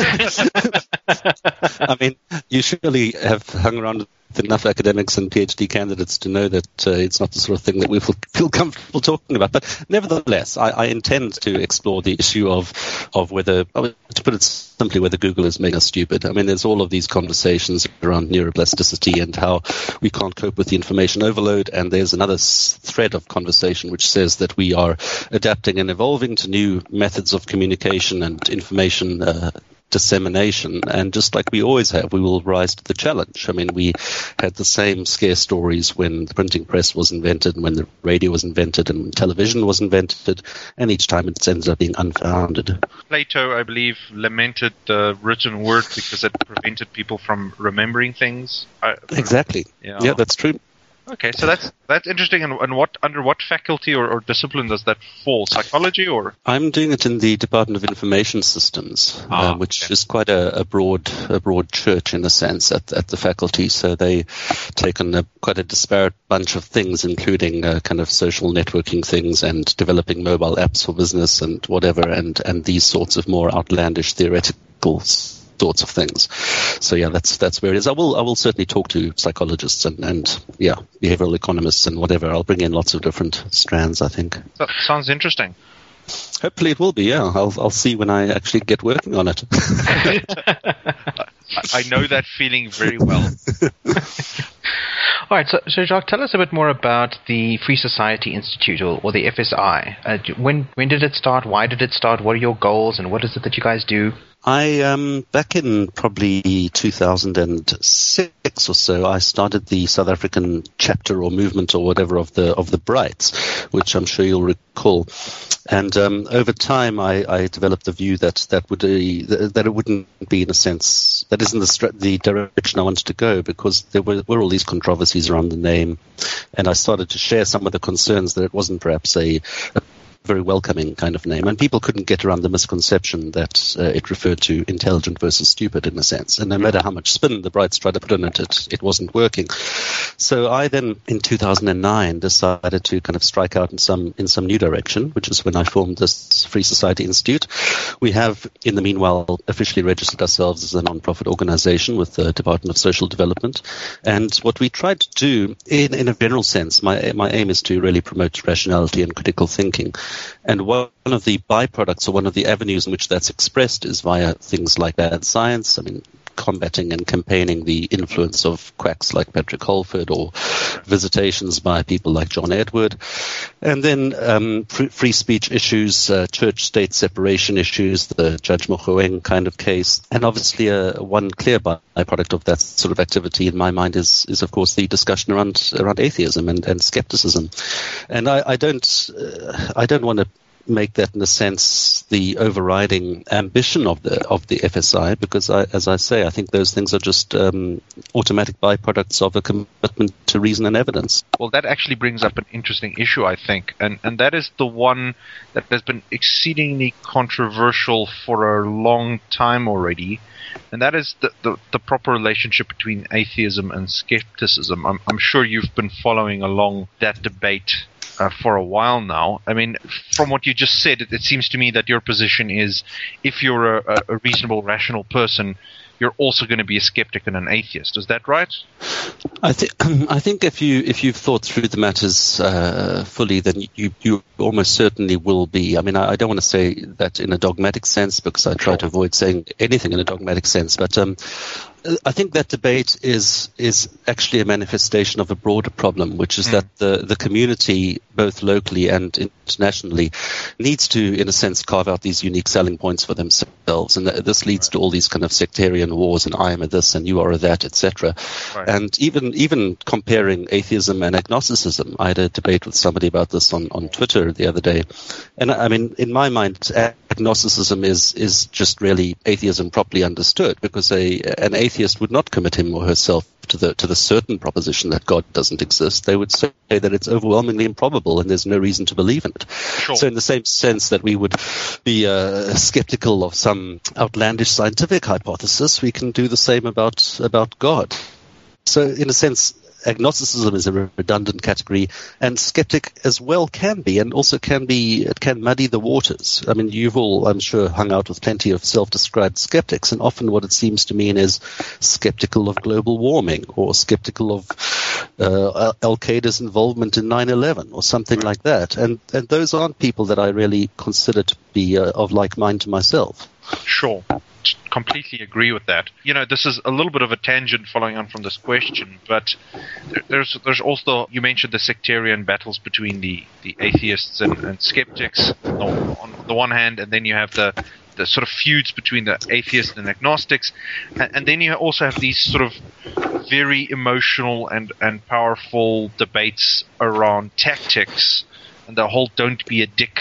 Speaker 7: I mean, you surely have hung around with enough academics and PhD candidates to know that it's not the sort of thing that we feel comfortable talking about. But nevertheless, I intend to explore the issue of whether, to put it simply, whether Google is making us stupid. I mean, there's all of these conversations around neuroplasticity and how we can't cope with the information overload. And there's another thread of conversation which says that we are adapting and evolving to new methods of communication and information dissemination, and just like we always have, we will rise to the challenge. I mean, we had the same scare stories when the printing press was invented, and when the radio was invented, and when television was invented, and each time it ended up being unfounded.
Speaker 6: Plato, I believe, lamented the written word because it prevented people from remembering things.
Speaker 7: Exactly. Yeah, that's true.
Speaker 6: Okay, so that's interesting. And under what faculty or discipline does that fall? Psychology or? I'm
Speaker 7: doing it in the Department of Information Systems, which is quite a broad church in a sense at the faculty. So they take on quite a disparate bunch of things, including kind of social networking things and developing mobile apps for business and whatever, and these sorts of more outlandish theoretical sorts of things. So yeah, that's where it is. I will certainly talk to psychologists and behavioral economists and whatever. I'll bring in lots of different strands, I think.
Speaker 6: That sounds interesting.
Speaker 7: Hopefully it will be, yeah. I'll see when I actually get working on it.
Speaker 6: I know that feeling very well.
Speaker 8: All right, so Jacques, tell us a bit more about the Free Society Institute, or the FSI. When did it start? Why did it start? What are your goals, and what is it that you guys do?
Speaker 7: Back in probably 2006 or so, I started the South African chapter or movement or whatever of the Brights, which I'm sure you'll recall. And over time, I developed the view that it wouldn't be, in a sense, that isn't the direction I wanted to go, because there were all these controversies around the name, and I started to share some of the concerns that it wasn't perhaps a very welcoming kind of name, and people couldn't get around the misconception that it referred to intelligent versus stupid in a sense. And no matter how much spin the Brights tried to put on it wasn't working. So I then, in 2009, decided to kind of strike out in some new direction, which is when I formed this Free Society Institute. We have, in the meanwhile, officially registered ourselves as a non-profit organization with the Department of Social Development. And what we tried to do, in a general sense, my aim is to really promote rationality and critical thinking. And one of the byproducts, or one of the avenues in which that's expressed, is via things like bad science. I mean, combating and campaigning the influence of quacks like Patrick Holford, or visitations by people like John Edward. And then free speech issues, church-state separation issues, the Judge Mogoeng kind of case. And obviously one clear byproduct of that sort of activity in my mind is of course the discussion around atheism and skepticism. And I don't want to make that, in a sense, the overriding ambition of the FSI, because as I say, I think those things are just automatic byproducts of a commitment to reason and evidence.
Speaker 6: Well, that actually brings up an interesting issue, I think, and that is the one that has been exceedingly controversial for a long time already, and that is the proper relationship between atheism and skepticism. I'm sure you've been following along that debate for a while now. I mean, from what you just said, it seems to me that your position is, if you're a reasonable, rational person, you're also going to be a skeptic and an atheist. Is that right?
Speaker 7: I think if you've thought through the matters fully, then you almost certainly will be. I mean, I don't want to say that in a dogmatic sense, because I try to avoid saying anything in a dogmatic sense, but I think that debate is actually a manifestation of a broader problem, which is that the community, both locally and internationally, needs to, in a sense, carve out these unique selling points for themselves. And this leads to all these kind of sectarian wars, and I am a this and you are a that, etc. Right. And even comparing atheism and agnosticism, I had a debate with somebody about this on Twitter the other day. And I mean, in my mind, agnosticism is just really atheism properly understood, because an atheist would not commit him or herself to the certain proposition that God doesn't exist. They would say that it's overwhelmingly improbable and there's no reason to believe in it. Sure. So in the same sense that we would be skeptical of some outlandish scientific hypothesis, we can do the same about God. So in a sense, agnosticism is a redundant category, and skeptic as well can be, and also can muddy the waters. I mean, you've all, I'm sure, hung out with plenty of self-described skeptics, and often what it seems to mean is skeptical of global warming, or skeptical of Al-Qaeda's involvement in 9/11, or something like that. And those aren't people that I really consider to be of like mind to myself.
Speaker 6: Sure. Completely agree with that. You know, this is a little bit of a tangent following on from this question, but there's also, you mentioned the sectarian battles between the atheists and skeptics on the one hand, and then you have the sort of feuds between the atheists and agnostics, and then you also have these sort of very emotional and powerful debates around tactics and the whole "don't be a dick."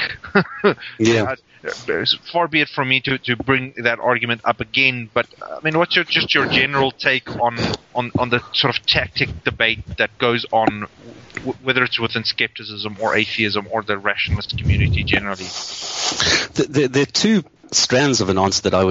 Speaker 7: Yeah.
Speaker 6: Far be it from me to bring that argument up again, but I mean, what's your general take on the sort of tactic debate that goes on, whether it's within skepticism or atheism or the rationalist community generally?
Speaker 7: There are two strands of an answer that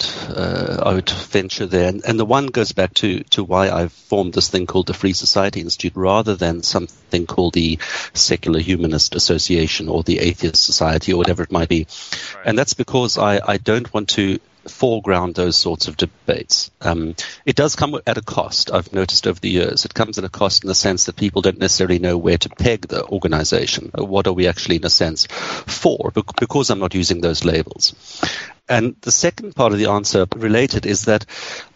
Speaker 7: I would venture there, and the one goes back to why I've formed this thing called the Free Society Institute rather than something called the Secular Humanist Association or the Atheist Society or whatever it might be. Right. And that's because I don't want to foreground those sorts of debates. It does come at a cost. I've noticed over the years it comes at a cost in the sense that people don't necessarily know where to peg the organization. What are we actually, in a sense, for? Because I'm not using those labels. And the second part of the answer related is that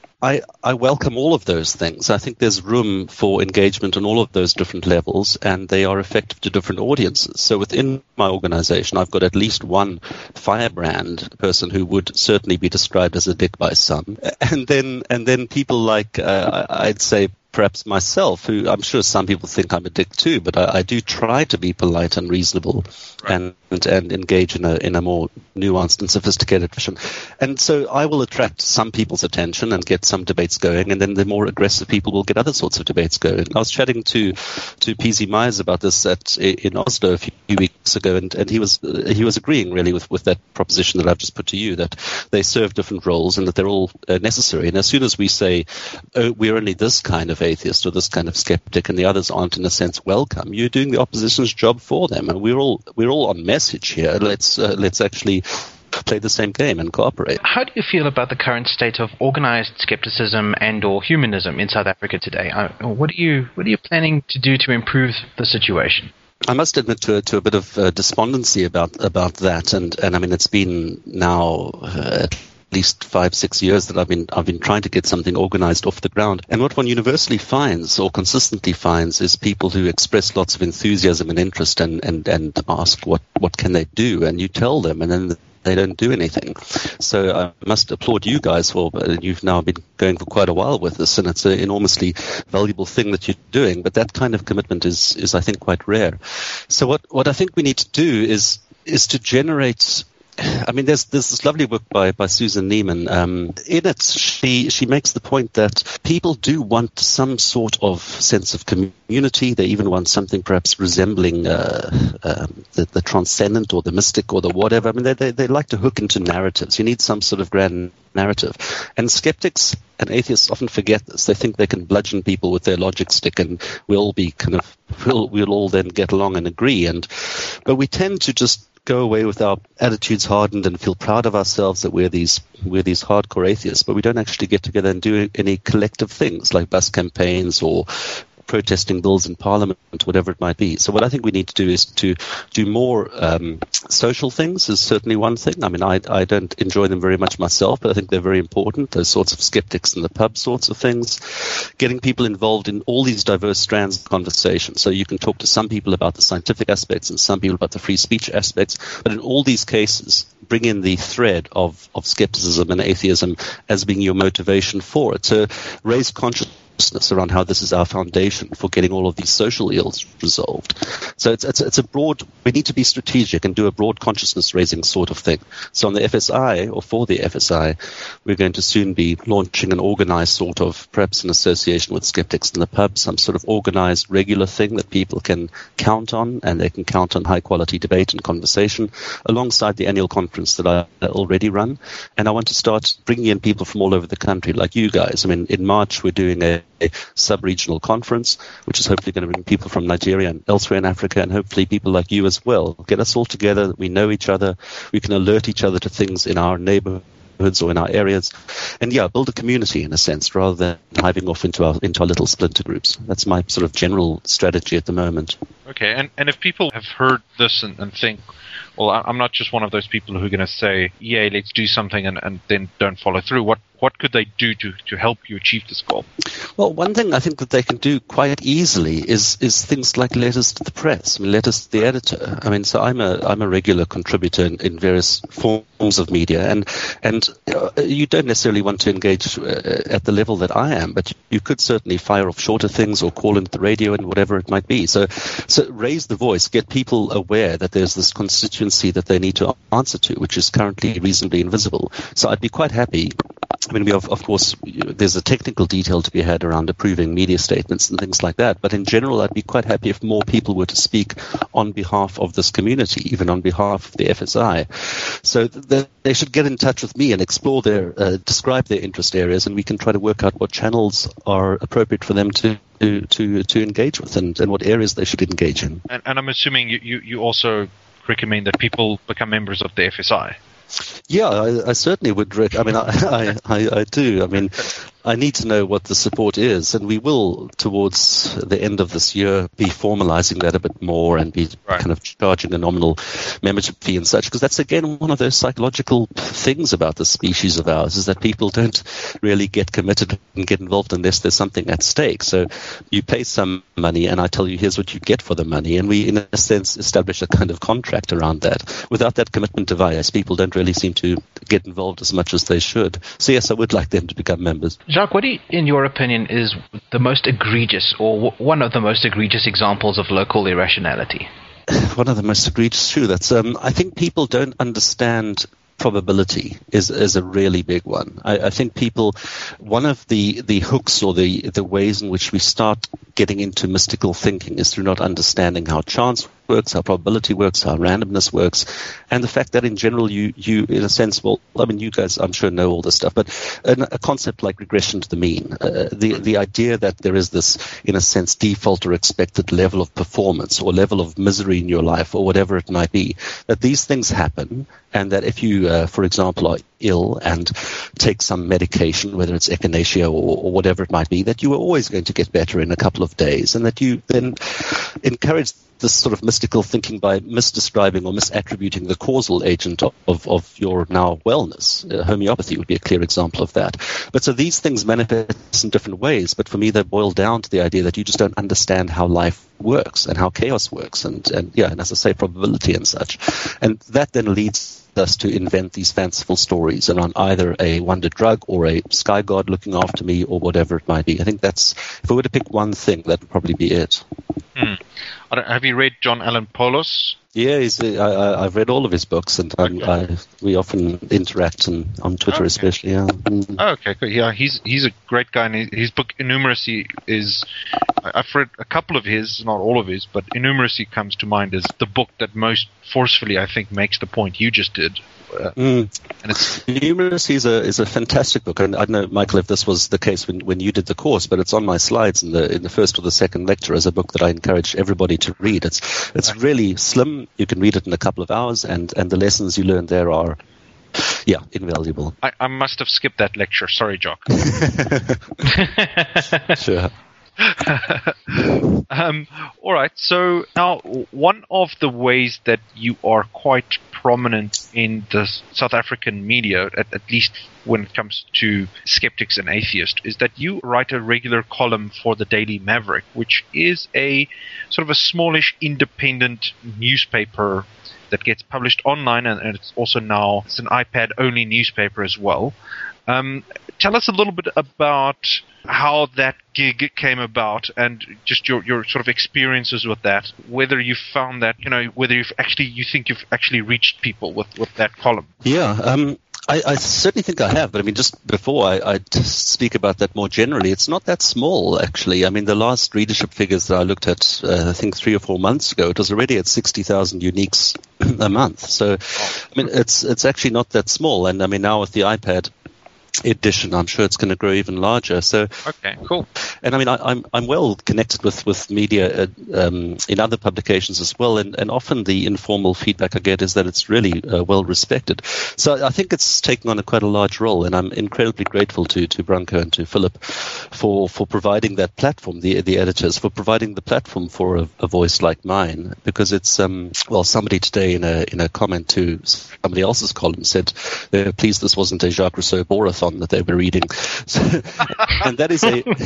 Speaker 7: I welcome all of those things. I think there's room for engagement on all of those different levels, and they are effective to different audiences. So within my organization, I've got at least one firebrand person who would certainly be described as a dick by some. And then people like, I'd say, perhaps myself, who I'm sure some people think I'm a dick too, but I do try to be polite and reasonable, right, and engage in a more nuanced and sophisticated fashion. And so I will attract some people's attention and get some debates going, and then the more aggressive people will get other sorts of debates going. I was chatting to PZ Myers about this in Oslo a few weeks ago, and he was agreeing really with that proposition that I've just put to you, that they serve different roles and that they're all necessary. And as soon as we say, oh, we're only this kind of atheist or this kind of skeptic and the others aren't in a sense welcome, you're doing the opposition's job for them, and we're all on message here. Let's actually play the same game and cooperate.
Speaker 8: How do you feel about the current state of organized skepticism and or humanism in South Africa today? What are you planning to do to improve the situation?
Speaker 7: I must admit to a bit of despondency about that, and I mean, it's been now at least 5-6 years that I've been trying to get something organized off the ground. And what one universally finds or consistently finds is people who express lots of enthusiasm and interest and ask what can they do, and you tell them, and then they don't do anything. So I must applaud you guys for you've now been going for quite a while with this, and it's an enormously valuable thing that you're doing. But that kind of commitment is I think, quite rare. So what I think we need to do is to generate. I mean, there's this lovely book by Susan Neiman. In it, she makes the point that people do want some sort of sense of community. They even want something perhaps resembling the transcendent or the mystic or the whatever. I mean, they like to hook into narratives. You need some sort of grand narrative. And skeptics and atheists often forget this. They think they can bludgeon people with their logic stick, and we'll all then get along and agree. But we tend to just go away with our attitudes hardened and feel proud of ourselves that we're these hardcore atheists, but we don't actually get together and do any collective things like bus campaigns or protesting bills in Parliament, whatever it might be. So what I think we need to do is to do more social things is certainly one thing. I mean, I don't enjoy them very much myself, but I think they're very important, those sorts of skeptics in the pub sorts of things. Getting people involved in all these diverse strands of conversation. So you can talk to some people about the scientific aspects and some people about the free speech aspects, but in all these cases, bring in the thread of skepticism and atheism as being your motivation for it, to raise consciousness around how this is our foundation for getting all of these social ills resolved. So it's a broad, we need to be strategic and do a broad consciousness raising sort of thing. So on the FSI, or for the FSI, we're going to soon be launching an organized sort of, perhaps in association with skeptics in the pub, some sort of organized regular thing that people can count on, and they can count on high quality debate and conversation alongside the annual conference that I already run. And I want to start bringing in people from all over the country, like you guys. I mean, in March, we're doing a sub-regional conference, which is hopefully going to bring people from Nigeria and elsewhere in Africa, and hopefully people like you as well. Get us all together. We know each other. We can alert each other to things in our neighborhoods or in our areas, and build a community in a sense, rather than hiving off into our little splinter groups. That's my sort of general strategy at the moment.
Speaker 6: Okay, and if people have heard this and think, well, I'm not just one of those people who are going to say, yeah, let's do something and then don't follow through. What could they do to help you achieve this goal?
Speaker 7: Well, one thing I think that they can do quite easily is things like letters to the press, letters to the editor. I mean, so I'm a regular contributor in various forms of media, and you don't necessarily want to engage at the level that I am, but you could certainly fire off shorter things or call into the radio and whatever it might be. So raise the voice, get people aware that there's this constituency that they need to answer to, which is currently reasonably invisible. So I'd be quite happy. I mean, of course, there's a technical detail to be had around approving media statements and things like that. But in general, I'd be quite happy if more people were to speak on behalf of this community, even on behalf of the FSI. So they should get in touch with me and explore describe their interest areas, and we can try to work out what channels are appropriate for them to engage with, and what areas they should engage in.
Speaker 6: And I'm assuming you also recommend that people become members of the FSI.
Speaker 7: Yeah, I certainly would. I do. I mean, I need to know what the support is, and we will, towards the end of this year, be formalizing that a bit more and be kind of charging a nominal membership fee and such, because that's, again, one of those psychological things about this species of ours, is that people don't really get committed and get involved unless there's something at stake. So you pay some money, and I tell you, here's what you get for the money, and we, in a sense, establish a kind of contract around that. Without that commitment device, people don't really seem to get involved as much as they should. So yes, I would like them to become members.
Speaker 8: Jacques, what in your opinion is the most egregious, or one of the most egregious examples of local irrationality?
Speaker 7: One of the most egregious, true. That's I think people don't understand probability is a really big one. I think people, one of the hooks or the ways in which we start getting into mystical thinking is through not understanding how chance works, how probability works, how randomness works, and the fact that in general you in a sense, well, I mean, you guys I'm sure know all this stuff, but a concept like regression to the mean, the idea that there is this, in a sense, default or expected level of performance or level of misery in your life or whatever it might be, that these things happen, and that if you, for example, are ill and take some medication, whether it's echinacea or whatever it might be, that you were always going to get better in a couple of days, and that you then encourage this sort of mystical thinking by misdescribing or misattributing the causal agent of your now wellness. Homeopathy would be a clear example of that. But so these things manifest in different ways, but for me they boil down to the idea that you just don't understand how life works and how chaos works and as I say, probability and such. And that then leads us to invent these fanciful stories around either a wonder drug or a sky god looking after me or whatever it might be. I think that's, if I were to pick one thing, that would probably be it.
Speaker 6: Have you read John Allen Poulos?
Speaker 7: Yeah, I've read all of his books, and we often interact on Twitter, especially. Yeah.
Speaker 6: Okay, good. Yeah, he's a great guy, and his book Innumeracy is. I've read a couple of his, not all of his, but Innumeracy comes to mind as the book that most forcefully, I think, makes the point you just did. And it's
Speaker 7: Innumeracy is a fantastic book, and I don't know, Michael, if this was the case when you did the course, but it's on my slides in the first or the second lecture as a book that I encourage everybody to read. It's really slim. You can read it in a couple of hours, and the lessons you learn there are, invaluable.
Speaker 6: I must have skipped that lecture. Sorry, Jock.
Speaker 7: Sure.
Speaker 6: All right. So now, one of the ways that you are quite prominent in the South African media, at least when it comes to skeptics and atheists, is that you write a regular column for the Daily Maverick, which is a sort of a smallish independent newspaper that gets published online, and it's also now it's an iPad-only newspaper as well. Tell us a little bit about how that gig came about and just your sort of experiences with that, whether you found that, whether you think you've actually reached people with that column.
Speaker 7: Yeah, I certainly think I have, but I mean, just before I speak about that more generally, it's not that small, actually. I mean, the last readership figures that I looked at, I think 3 or 4 months ago, it was already at 60,000 uniques a month. So, I mean, it's actually not that small. And I mean, now with the iPad edition, I'm sure it's going to grow even larger. So
Speaker 6: okay, cool.
Speaker 7: And I mean, I'm well connected with media in other publications as well, and often the informal feedback I get is that it's really well respected. So I think it's taken on quite a large role, and I'm incredibly grateful to Branko and to Philip for providing that platform, the editors, for providing the platform for a voice like mine, because it's somebody today in a comment to somebody else's column said, please, this wasn't a Jacques Rousseau Borathon that they were reading. And that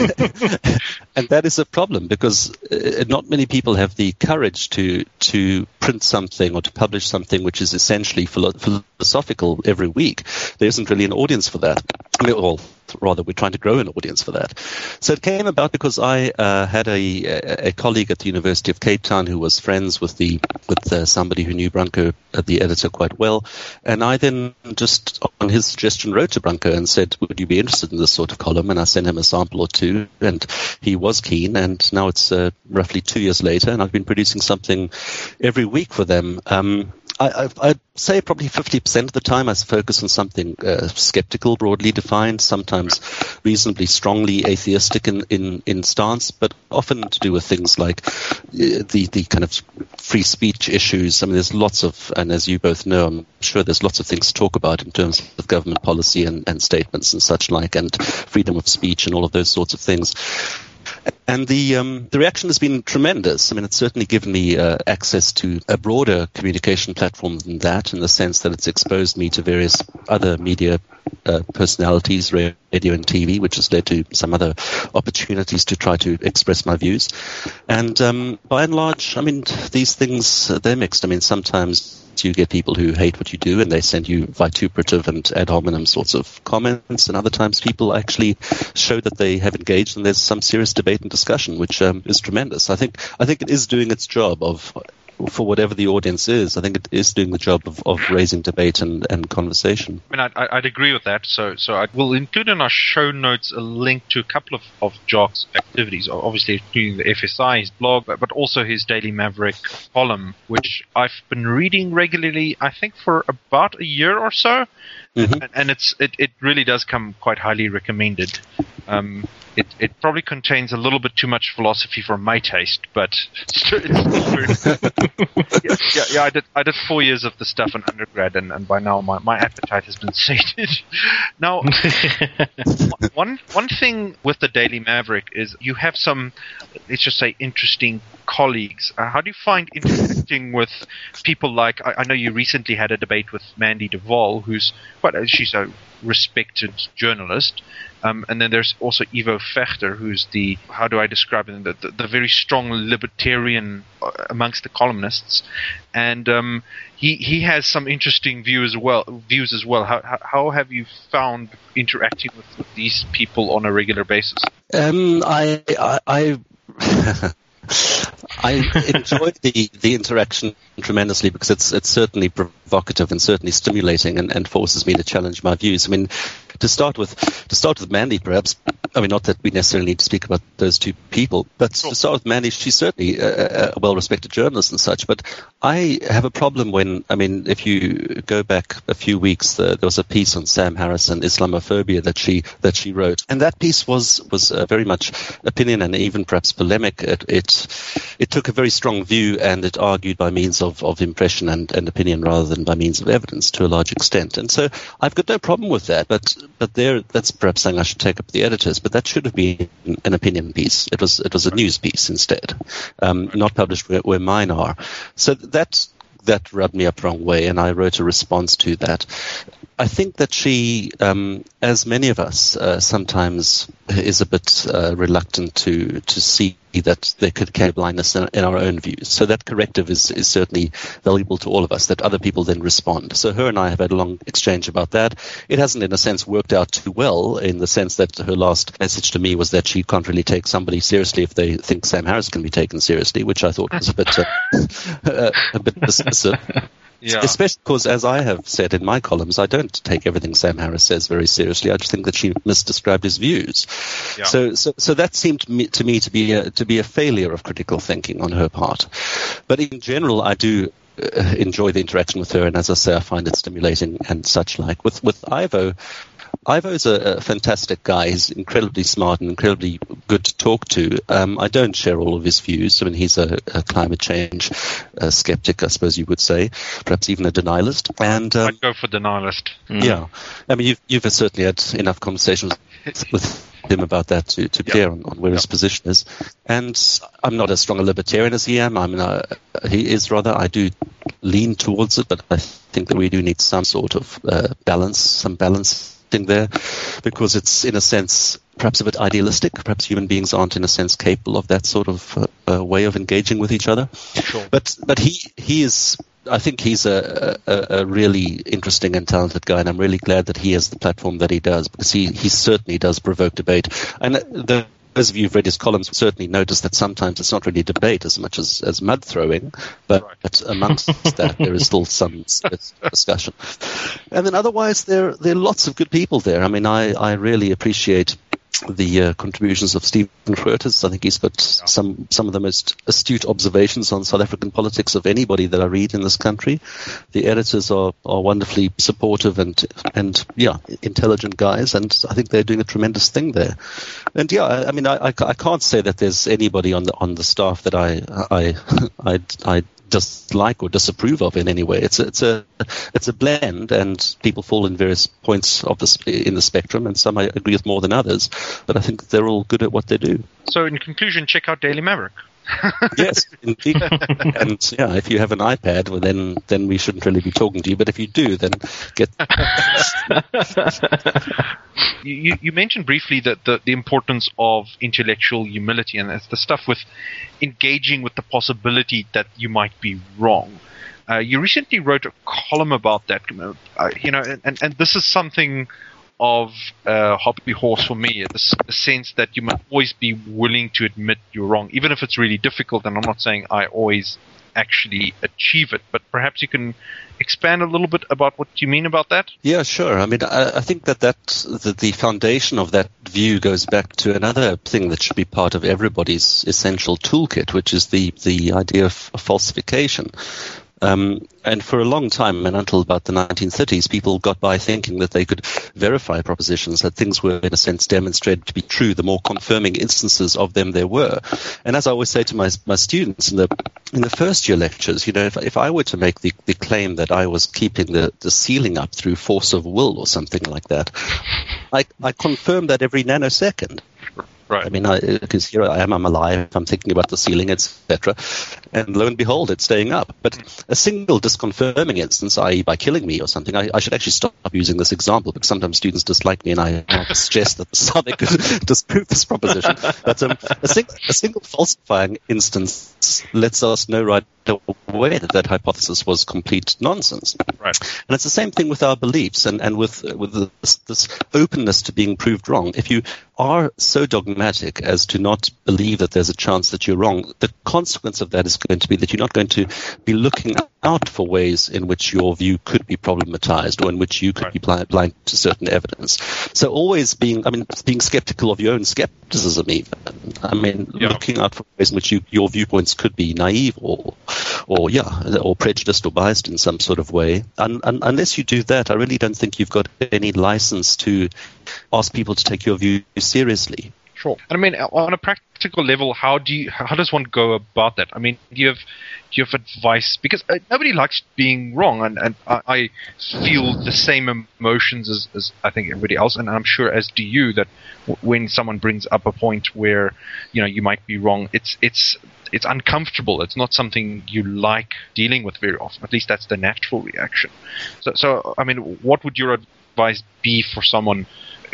Speaker 7: is a problem, because not many people have the courage to print something or to publish something which is essentially philosophical every week. There isn't really an audience for that. Rather, we're trying to grow an audience for that. So it came about because I had a colleague at the University of Cape Town who was friends with somebody who knew Branko, the editor, quite well. And I then just, on his suggestion, wrote to Branko and said, would you be interested in this sort of column? And I sent him a sample or two, and he was keen. And now it's roughly 2 years later, and I've been producing something every week for them. I'd say probably 50% of the time I focus on something skeptical, broadly defined, sometimes reasonably strongly atheistic in stance, but often to do with things like the kind of free speech issues. I mean, there's lots of, and as you both know, I'm sure there's lots of things to talk about in terms of government policy and statements and such like, and freedom of speech and all of those sorts of things. And the reaction has been tremendous. I mean, it's certainly given me access to a broader communication platform than that, in the sense that it's exposed me to various other media personalities, radio and TV, which has led to some other opportunities to try to express my views. And by and large, I mean, these things, they're mixed. I mean, sometimes you get people who hate what you do and they send you vituperative and ad hominem sorts of comments, and other times people actually show that they have engaged and there's some serious debate and discussion, which is tremendous. I think it is doing its job for whatever the audience is. I think it is doing the job of raising debate and conversation.
Speaker 6: I mean, I'd agree with that. So I will include in our show notes a link to a couple of Jock's activities, obviously including the FSI, his blog, but also his Daily Maverick column, which I've been reading regularly, I think, for about a year or so. and it really does come quite highly recommended. It probably contains a little bit too much philosophy for my taste, but it's still very I did 4 years of the stuff in undergrad, and by now my appetite has been sated. Now, one thing with the Daily Maverick is you have some, let's just say, interesting colleagues. How do you find interacting with people like, I know you recently had a debate with Mandy Duvall, she's a respected journalist. And then there's also Ivo Vechter, who's the very strong libertarian amongst the columnists, and he has some interesting views as well. How have you found interacting with these people on a regular basis?
Speaker 7: I enjoyed the interaction tremendously because it's certainly provocative and certainly stimulating and forces me to challenge my views. I mean, to start with Mandy, perhaps. I mean, not that we necessarily need to speak about those two people, but to start with Mandy, she's certainly a well-respected journalist and such. But I have a problem if you go back a few weeks, there was a piece on Sam Harris and Islamophobia that she wrote, and that piece was very much opinion and even perhaps polemic. It took a very strong view, and it argued by means of impression and opinion rather than by means of evidence to a large extent. And so I've got no problem with that, but that's perhaps something I should take up with the editors. But that should have been an opinion piece. It was a news piece instead, not published where mine are. So that rubbed me up the wrong way, and I wrote a response to that. I think that she, as many of us, sometimes is a bit reluctant to see that there could be blindness in our own views. So that corrective is certainly valuable to all of us, that other people then respond. So her and I have had a long exchange about that. It hasn't, in a sense, worked out too well, in the sense that her last message to me was that she can't really take somebody seriously if they think Sam Harris can be taken seriously, which I thought was a bit dismissive. Yeah. Especially because, as I have said in my columns, I don't take everything Sam Harris says very seriously. I just think that she misdescribed his views. Yeah. So that seemed to me to be a failure of critical thinking on her part. But in general, I do enjoy the interaction with her, and as I say, I find it stimulating and such like. With Ivo is a fantastic guy. He's incredibly smart and incredibly good to talk to. I don't share all of his views. I mean, he's a climate change skeptic, I suppose you would say, perhaps even a denialist. And
Speaker 6: I'd go for denialist.
Speaker 7: Yeah. I mean, you've certainly had enough conversations with him about that to be clear on where his position is. And I'm not as strong a libertarian as he is. He is rather. I do lean towards it, but I think that we do need some sort of balance there, because it's, in a sense, perhaps a bit idealistic. Perhaps human beings aren't, in a sense, capable of that sort of way of engaging with each other. Sure. But he is. I think he's a really interesting and talented guy, and I'm really glad that he has the platform that he does, because he certainly does provoke debate. And those of you who've read his columns certainly notice that sometimes it's not really debate as much as mud throwing, but amongst that there is still some discussion. And then otherwise there are lots of good people there. I mean, I really appreciate the contributions of Stephen Grootes. I think he's got some of the most astute observations on South African politics of anybody that I read in this country. The editors are wonderfully supportive and intelligent guys, and I think they're doing a tremendous thing there. And I mean, I can't say that there's anybody on the staff that I dislike or disapprove of in any way. It's a blend, and people fall in various points in the spectrum, and some I agree with more than others, but I think they're all good at what they do.
Speaker 6: So in conclusion, check out Daily Maverick.
Speaker 7: Yes, indeed. And if you have an iPad, well, then we shouldn't really be talking to you, but if you do, then get
Speaker 6: You mentioned briefly that the importance of intellectual humility, and that's the stuff with engaging with the possibility that you might be wrong. You recently wrote a column about that, and this is something of a hobby horse for me, the sense that you must always be willing to admit you're wrong, even if it's really difficult. And I'm not saying I always actually achieve it, but perhaps you can expand a little bit about what you mean about that?
Speaker 7: Yeah, sure. I mean, I think that the foundation of that view goes back to another thing that should be part of everybody's essential toolkit, which is the idea of falsification. And for a long time, and until about the 1930s, people got by thinking that they could verify propositions, that things were, in a sense, demonstrated to be true, the more confirming instances of them there were. And as I always say to my students in the first year lectures, if I were to make the claim that I was keeping the ceiling up through force of will or something like that, I confirm that every nanosecond.
Speaker 6: Right.
Speaker 7: I mean, because here I am, I'm alive, I'm thinking about the ceiling, etc. And lo and behold, it's staying up. But a single disconfirming instance, i.e. by killing me or something, I should actually stop using this example because sometimes students dislike me and I suggest that they could disprove this proposition. But a single falsifying instance lets us know right away that hypothesis was complete nonsense.
Speaker 6: Right.
Speaker 7: And it's the same thing with our beliefs and with this openness to being proved wrong. If you are so dogmatic as to not believe that there's a chance that you're wrong, the consequence of that is going to be that you're not going to be looking out for ways in which your view could be problematized or in which you could be blind to certain evidence. So always being skeptical of your own skepticism even. Looking out for ways in which your viewpoints could be naive or prejudiced or biased in some sort of way. And unless you do that, I really don't think you've got any license to ask people to take your view seriously.
Speaker 6: Sure. And I mean, on a practical level, how does one go about that? I mean, do you have advice? Because nobody likes being wrong, and I feel the same emotions as I think everybody else, and I'm sure as do you, that when someone brings up a point where you might be wrong, it's uncomfortable. It's not something you like dealing with very often. At least that's the natural reaction. So I mean, what would your advice be for someone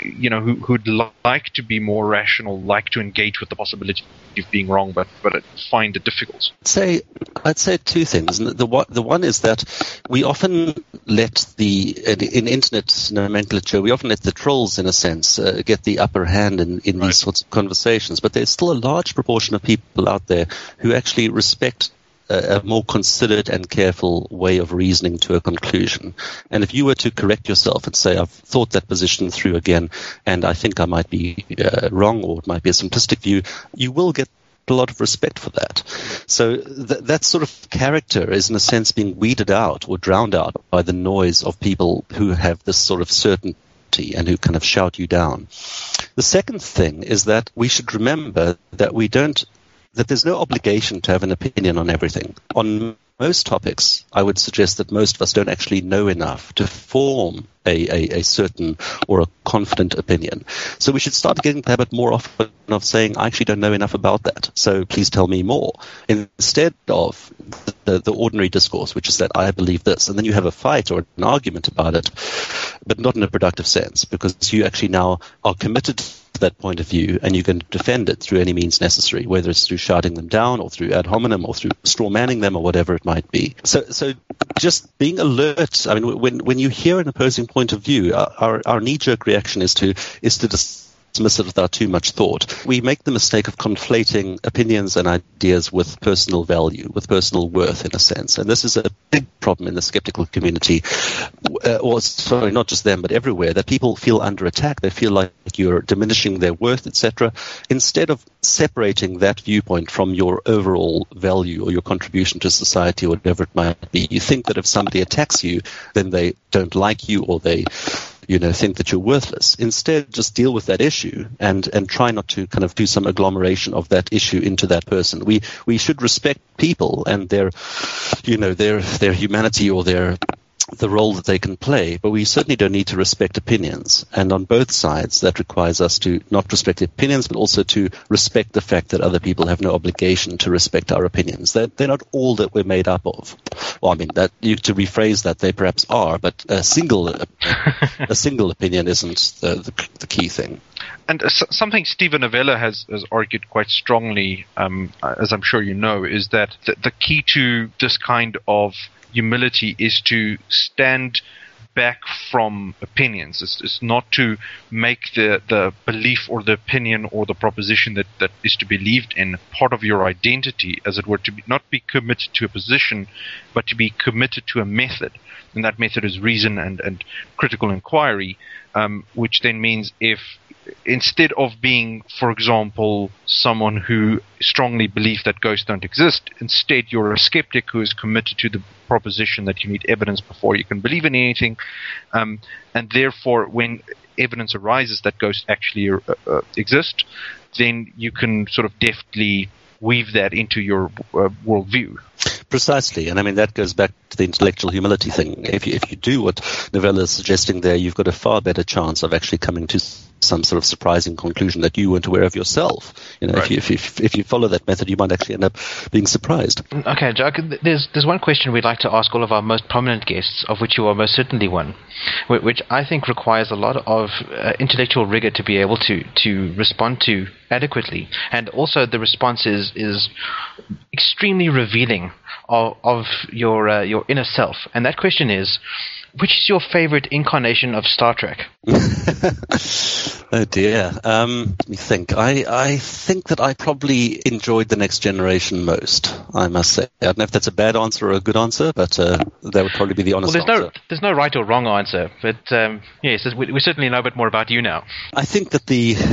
Speaker 6: who'd like to be more rational, like to engage with the possibility of being wrong, but find it difficult?
Speaker 7: I'd say two things. The one is that we often let in internet nomenclature, we often let the trolls, in a sense, get the upper hand in these sorts of conversations. But there's still a large proportion of people out there who actually respect a more considered and careful way of reasoning to a conclusion. And if you were to correct yourself and say, I've thought that position through again, and I think I might be wrong, or it might be a simplistic view, you will get a lot of respect for that. So that sort of character is, in a sense, being weeded out or drowned out by the noise of people who have this sort of certainty and who kind of shout you down. The second thing is that we should remember that that there's no obligation to have an opinion on everything. On most topics, I would suggest that most of us don't actually know enough to form a certain or a confident opinion. So we should start getting the habit more often of saying, I actually don't know enough about that, so please tell me more, instead of the ordinary discourse, which is that I believe this, and then you have a fight or an argument about it, but not in a productive sense, because you actually now are committed to that point of view, and you're going to defend it through any means necessary, whether it's through shouting them down or through ad hominem or through straw manning them or whatever it might be. So just being alert. I mean, when you hear an opposing point of view, our knee-jerk reaction is to dismiss it without too much thought. We make the mistake of conflating opinions and ideas with personal value, with personal worth, in a sense. And this is a big problem in the skeptical community, not just them, but everywhere, that people feel under attack. They feel like you're diminishing their worth, etc. Instead of separating that viewpoint from your overall value or your contribution to society or whatever it might be, you think that if somebody attacks you, then they don't like you or they think that you're worthless. Instead, just deal with that issue and try not to kind of do some agglomeration of that issue into that person. We should respect people and their humanity or the role that they can play, but we certainly don't need to respect opinions. And on both sides, that requires us to not respect opinions, but also to respect the fact that other people have no obligation to respect our opinions. They're not all that we're made up of. Well, I mean, to rephrase that, they perhaps are, but a single opinion isn't the key thing.
Speaker 6: And something Steven Novella has argued quite strongly, as I'm sure you know, is that the key to this kind of humility is to stand back from opinions. It's not to make the belief or the opinion or the proposition that is to be believed in part of your identity, as it were, to not be committed to a position, but to be committed to a method. And that method is reason and critical inquiry. which then means if instead of being, for example, someone who strongly believes that ghosts don't exist, instead you're a skeptic who is committed to the proposition that you need evidence before you can believe in anything, and therefore when evidence arises that ghosts actually exist, then you can sort of deftly weave that into your worldview.
Speaker 7: Precisely, and I mean that goes back to the intellectual humility thing. If you do what Novella is suggesting there, you've got a far better chance of actually coming to some sort of surprising conclusion that you weren't aware of yourself.
Speaker 6: Right.
Speaker 7: If you follow that method, you might actually end up being surprised.
Speaker 8: Okay, Jack, there's one question we'd like to ask all of our most prominent guests, of which you are most certainly one, which I think requires a lot of intellectual rigor to be able to respond to adequately, and also the response is extremely revealing of your inner self. And that question is, which is your favorite incarnation of Star Trek?
Speaker 7: Oh dear. Let me think. I think that I probably enjoyed The Next Generation most, I must say. I don't know if that's a bad answer or a good answer, but that would probably be the honest answer.
Speaker 8: There's no right or wrong answer, but yes, we certainly know a bit more about you now.
Speaker 7: I think that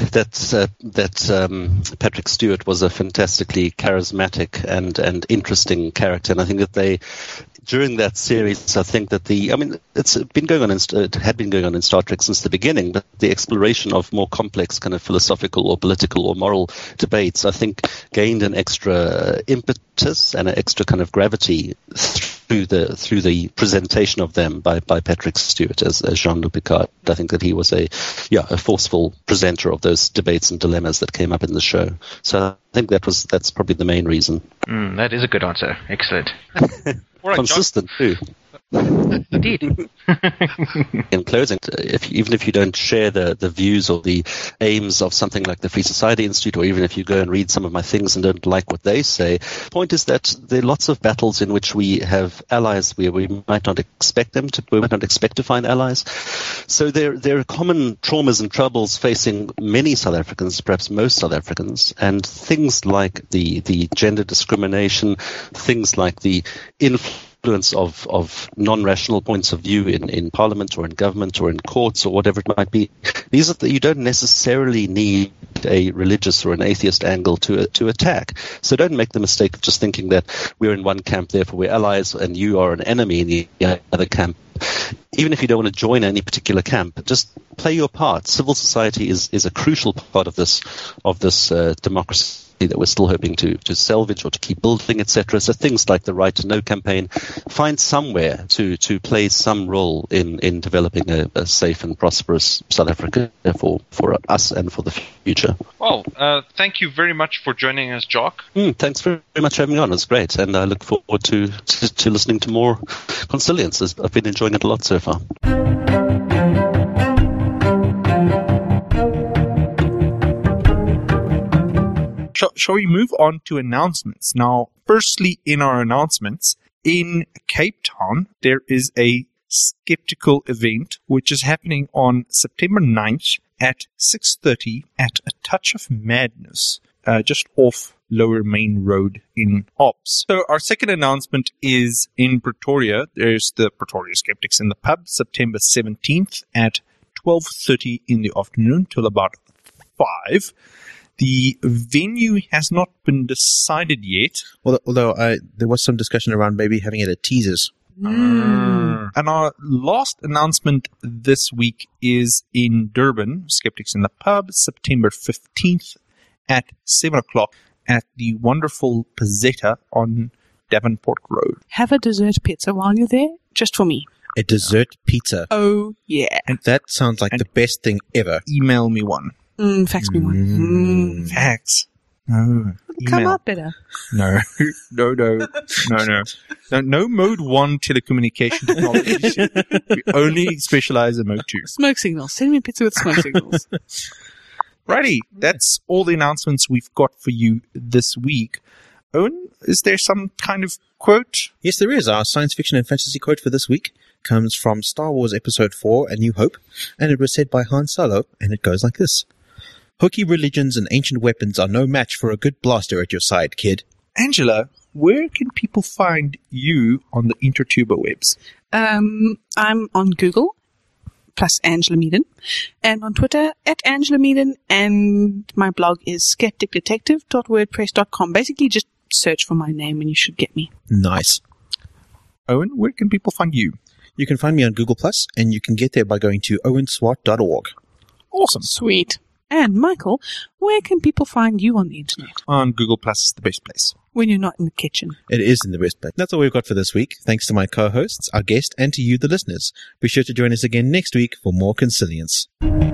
Speaker 7: Patrick Stewart was a fantastically charismatic and interesting character, and I think that during that series, I think that it had been going on in Star Trek since the beginning, but the exploration of more complex kind of philosophical or political or moral debates, I think, gained an extra impetus and an extra kind of gravity through the presentation of them by Patrick Stewart as Jean-Luc Picard. I think that he was a forceful presenter of those debates and dilemmas that came up in the show. So I think that's probably the main reason.
Speaker 8: That is a good answer. Excellent.
Speaker 6: Right,
Speaker 7: consistent too.
Speaker 8: Indeed.
Speaker 7: In closing, even if you don't share the views or the aims of something like the Free Society Institute, or even if you go and read some of my things and don't like what they say, the point is that there are lots of battles in which we have allies where we might not expect to find allies. So there are common traumas and troubles facing many South Africans, perhaps most South Africans, and things like the gender discrimination, things like the influence of non-rational points of view in Parliament or in government or in courts or whatever it might be. These are you don't necessarily need a religious or an atheist angle to attack. So don't make the mistake of just thinking that we're in one camp, therefore we're allies, and you are an enemy in the other camp. Even if you don't want to join any particular camp, just play your part. Civil society is a crucial part of this democracy that we're still hoping to salvage or to keep building, etc. So things like the Right to Know campaign, find somewhere to play some role in developing a safe and prosperous South Africa for us and for the future.
Speaker 6: Well, thank you very much for joining us, Jock.
Speaker 7: Thanks very much for having me on. It's great, and I look forward to listening to more Consilience. I've been enjoying it a lot so far.
Speaker 3: Shall we move on to announcements? Now, firstly, in our announcements, in Cape Town, there is a skeptical event which is happening on September 9th at 6:30 at A Touch of Madness, just off Lower Main Road in Ops. So our second announcement is in Pretoria. There's the Pretoria Skeptics in the Pub, September 17th at 12:30 in the afternoon till about 5. The venue has not been decided yet.
Speaker 2: Although there was some discussion around maybe having it at Teasers.
Speaker 3: And our last announcement this week is in Durban, Skeptics in the Pub, September 15th at 7 o'clock at the wonderful Pizzetta on Davenport Road.
Speaker 4: Have a dessert pizza while you're there, just for me.
Speaker 2: A dessert pizza.
Speaker 4: Oh, yeah.
Speaker 2: And that sounds like the best thing ever.
Speaker 3: Email me one.
Speaker 4: Fax me one.
Speaker 3: Fax. No.
Speaker 4: Come
Speaker 3: Email.
Speaker 4: up better.
Speaker 3: No. No mode 1 telecommunication technologies. We only specialize in mode 2.
Speaker 4: Smoke signals. Send me a pizza with smoke signals.
Speaker 3: Righty. That's all the announcements we've got for you this week. Owen, is there some kind of quote?
Speaker 2: Yes, there is. Our science fiction and fantasy quote for this week comes from Star Wars Episode 4, A New Hope, and it was said by Han Solo, and it goes like this. Hooky religions and ancient weapons are no match for a good blaster at your side, kid.
Speaker 3: Angela, where can people find you on the intertuber webs?
Speaker 4: I'm on Google. plus Angela Meaden, and on Twitter at Angela Meaden, and my blog is skepticdetective.wordpress.com. Basically, just search for my name and you should get me.
Speaker 2: Nice.
Speaker 3: Owen, where can people find you?
Speaker 2: You can find me on Google+, and you can get there by going to owenswart.org.
Speaker 3: Awesome.
Speaker 4: Sweet. And Michael, where can people find you on the internet?
Speaker 3: On Google Plus is the best place.
Speaker 4: When you're not in the kitchen.
Speaker 2: It is in the best place. That's all we've got for this week. Thanks to my co-hosts, our guest, and to you, the listeners. Be sure to join us again next week for more Consilience.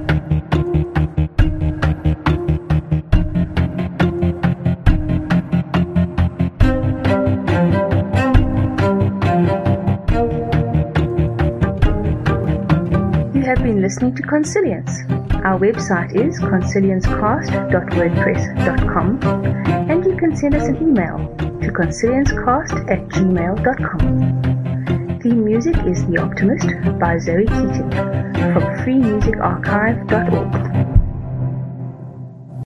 Speaker 1: You have been listening to Consilience. Our website is consilience.wordpress.com, and you can send us an email to consilience.cast@gmail.com. Theme music is The Optimist by Zoe Keating from freemusicarchive.org.